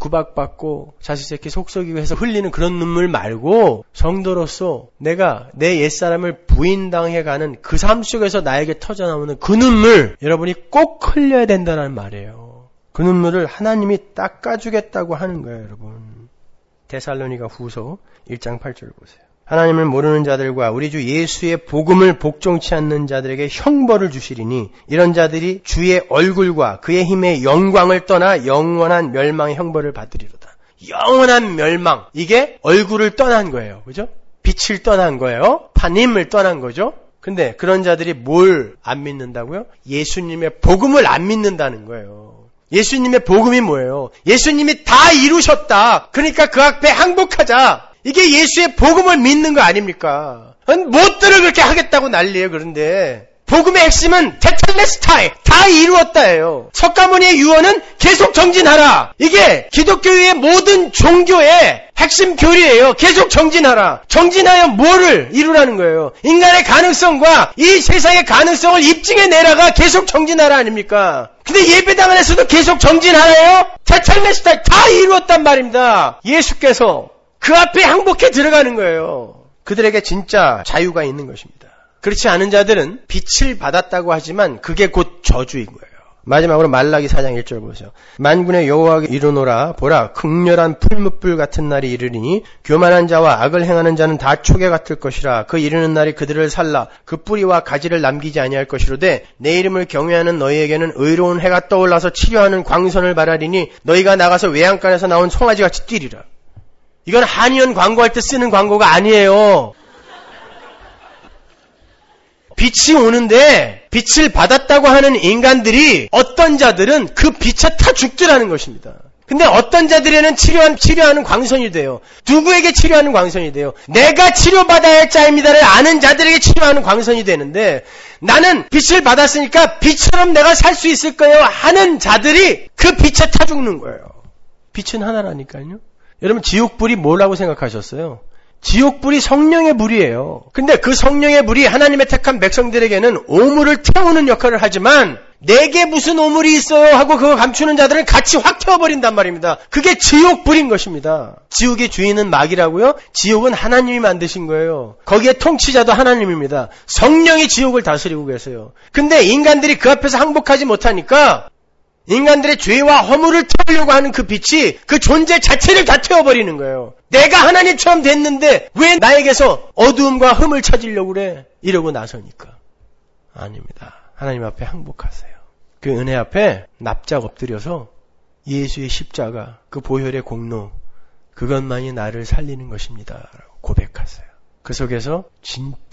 구박받고 자식 새끼 속썩이고 해서 흘리는 그런 눈물 말고 성도로서 내가 내 옛사람을 부인당해가는 그 삶 속에서 나에게 터져나오는 그 눈물 여러분이 꼭 흘려야 된다는 말이에요. 그 눈물을 하나님이 닦아주겠다고 하는 거예요. 여러분. 데살로니가 후서 1장 8절 보세요. 하나님을 모르는 자들과 우리 주 예수의 복음을 복종치 않는 자들에게 형벌을 주시리니 이런 자들이 주의 얼굴과 그의 힘의 영광을 떠나 영원한 멸망의 형벌을 받으리로다. 영원한 멸망. 이게 얼굴을 떠난 거예요. 그죠? 빛을 떠난 거예요. 하나님을 떠난 거죠. 근데 그런 자들이 뭘 안 믿는다고요? 예수님의 복음을 안 믿는다는 거예요. 예수님의 복음이 뭐예요? 예수님이 다 이루셨다. 그러니까 그 앞에 항복하자. 이게 예수의 복음을 믿는 거 아닙니까? 못 들을 그렇게 하겠다고 난리예요. 그런데 복음의 핵심은 테텔레스타이, 다 이루었다예요. 석가모니의 유언은 계속 정진하라. 이게 기독교의 모든 종교의 핵심 교리예요. 계속 정진하라. 정진하여 뭐를 이루라는 거예요? 인간의 가능성과 이 세상의 가능성을 입증해내라가 계속 정진하라 아닙니까? 근데 예배당 안에서도 계속 정진하라요? 테텔레스타이 다 이루었단 말입니다. 예수께서 그 앞에 항복해 들어가는 거예요. 그들에게 진짜 자유가 있는 것입니다. 그렇지 않은 자들은 빛을 받았다고 하지만 그게 곧 저주인 거예요. 마지막으로 말라기 4장 1절 보세요. 만군의 여호와가 이르노라 보라 극렬한 풀무불 같은 날이 이르리니 교만한 자와 악을 행하는 자는 다 초계 같을 것이라. 그 이르는 날이 그들을 살라 그 뿌리와 가지를 남기지 아니할 것이로되 내 이름을 경외하는 너희에게는 의로운 해가 떠올라서 치료하는 광선을 바라리니 너희가 나가서 외양간에서 나온 송아지같이 뛰리라. 이건 한의원 광고할 때 쓰는 광고가 아니에요. 빛이 오는데 빛을 받았다고 하는 인간들이 어떤 자들은 그 빛에 타 죽더라는 것입니다. 근데 어떤 자들에는 치료하는 광선이 돼요. 누구에게 치료하는 광선이 돼요? 내가 치료받아야 할 자입니다를 아는 자들에게 치료하는 광선이 되는데 나는 빛을 받았으니까 빛처럼 내가 살 수 있을 거예요 하는 자들이 그 빛에 타 죽는 거예요. 빛은 하나라니까요. 여러분 지옥불이 뭐라고 생각하셨어요? 지옥불이 성령의 불이에요. 근데 그 성령의 불이 하나님의 택한 백성들에게는 오물을 태우는 역할을 하지만 내게 무슨 오물이 있어요 하고 그거 감추는 자들은 같이 확 태워버린단 말입니다. 그게 지옥불인 것입니다. 지옥의 주인은 마귀라고요? 지옥은 하나님이 만드신 거예요. 거기에 통치자도 하나님입니다. 성령이 지옥을 다스리고 계세요. 근데 인간들이 그 앞에서 항복하지 못하니까 인간들의 죄와 허물을 태우려고 하는 그 빛이 그 존재 자체를 다 태워버리는 거예요. 내가 하나님처럼 됐는데 왜 나에게서 어두움과 흠을 찾으려고 그래? 이러고 나서니까. 아닙니다. 하나님 앞에 항복하세요. 그 은혜 앞에 납작 엎드려서 예수의 십자가, 그 보혈의 공로, 그것만이 나를 살리는 것입니다. 라고 고백하세요. 그 속에서 진짜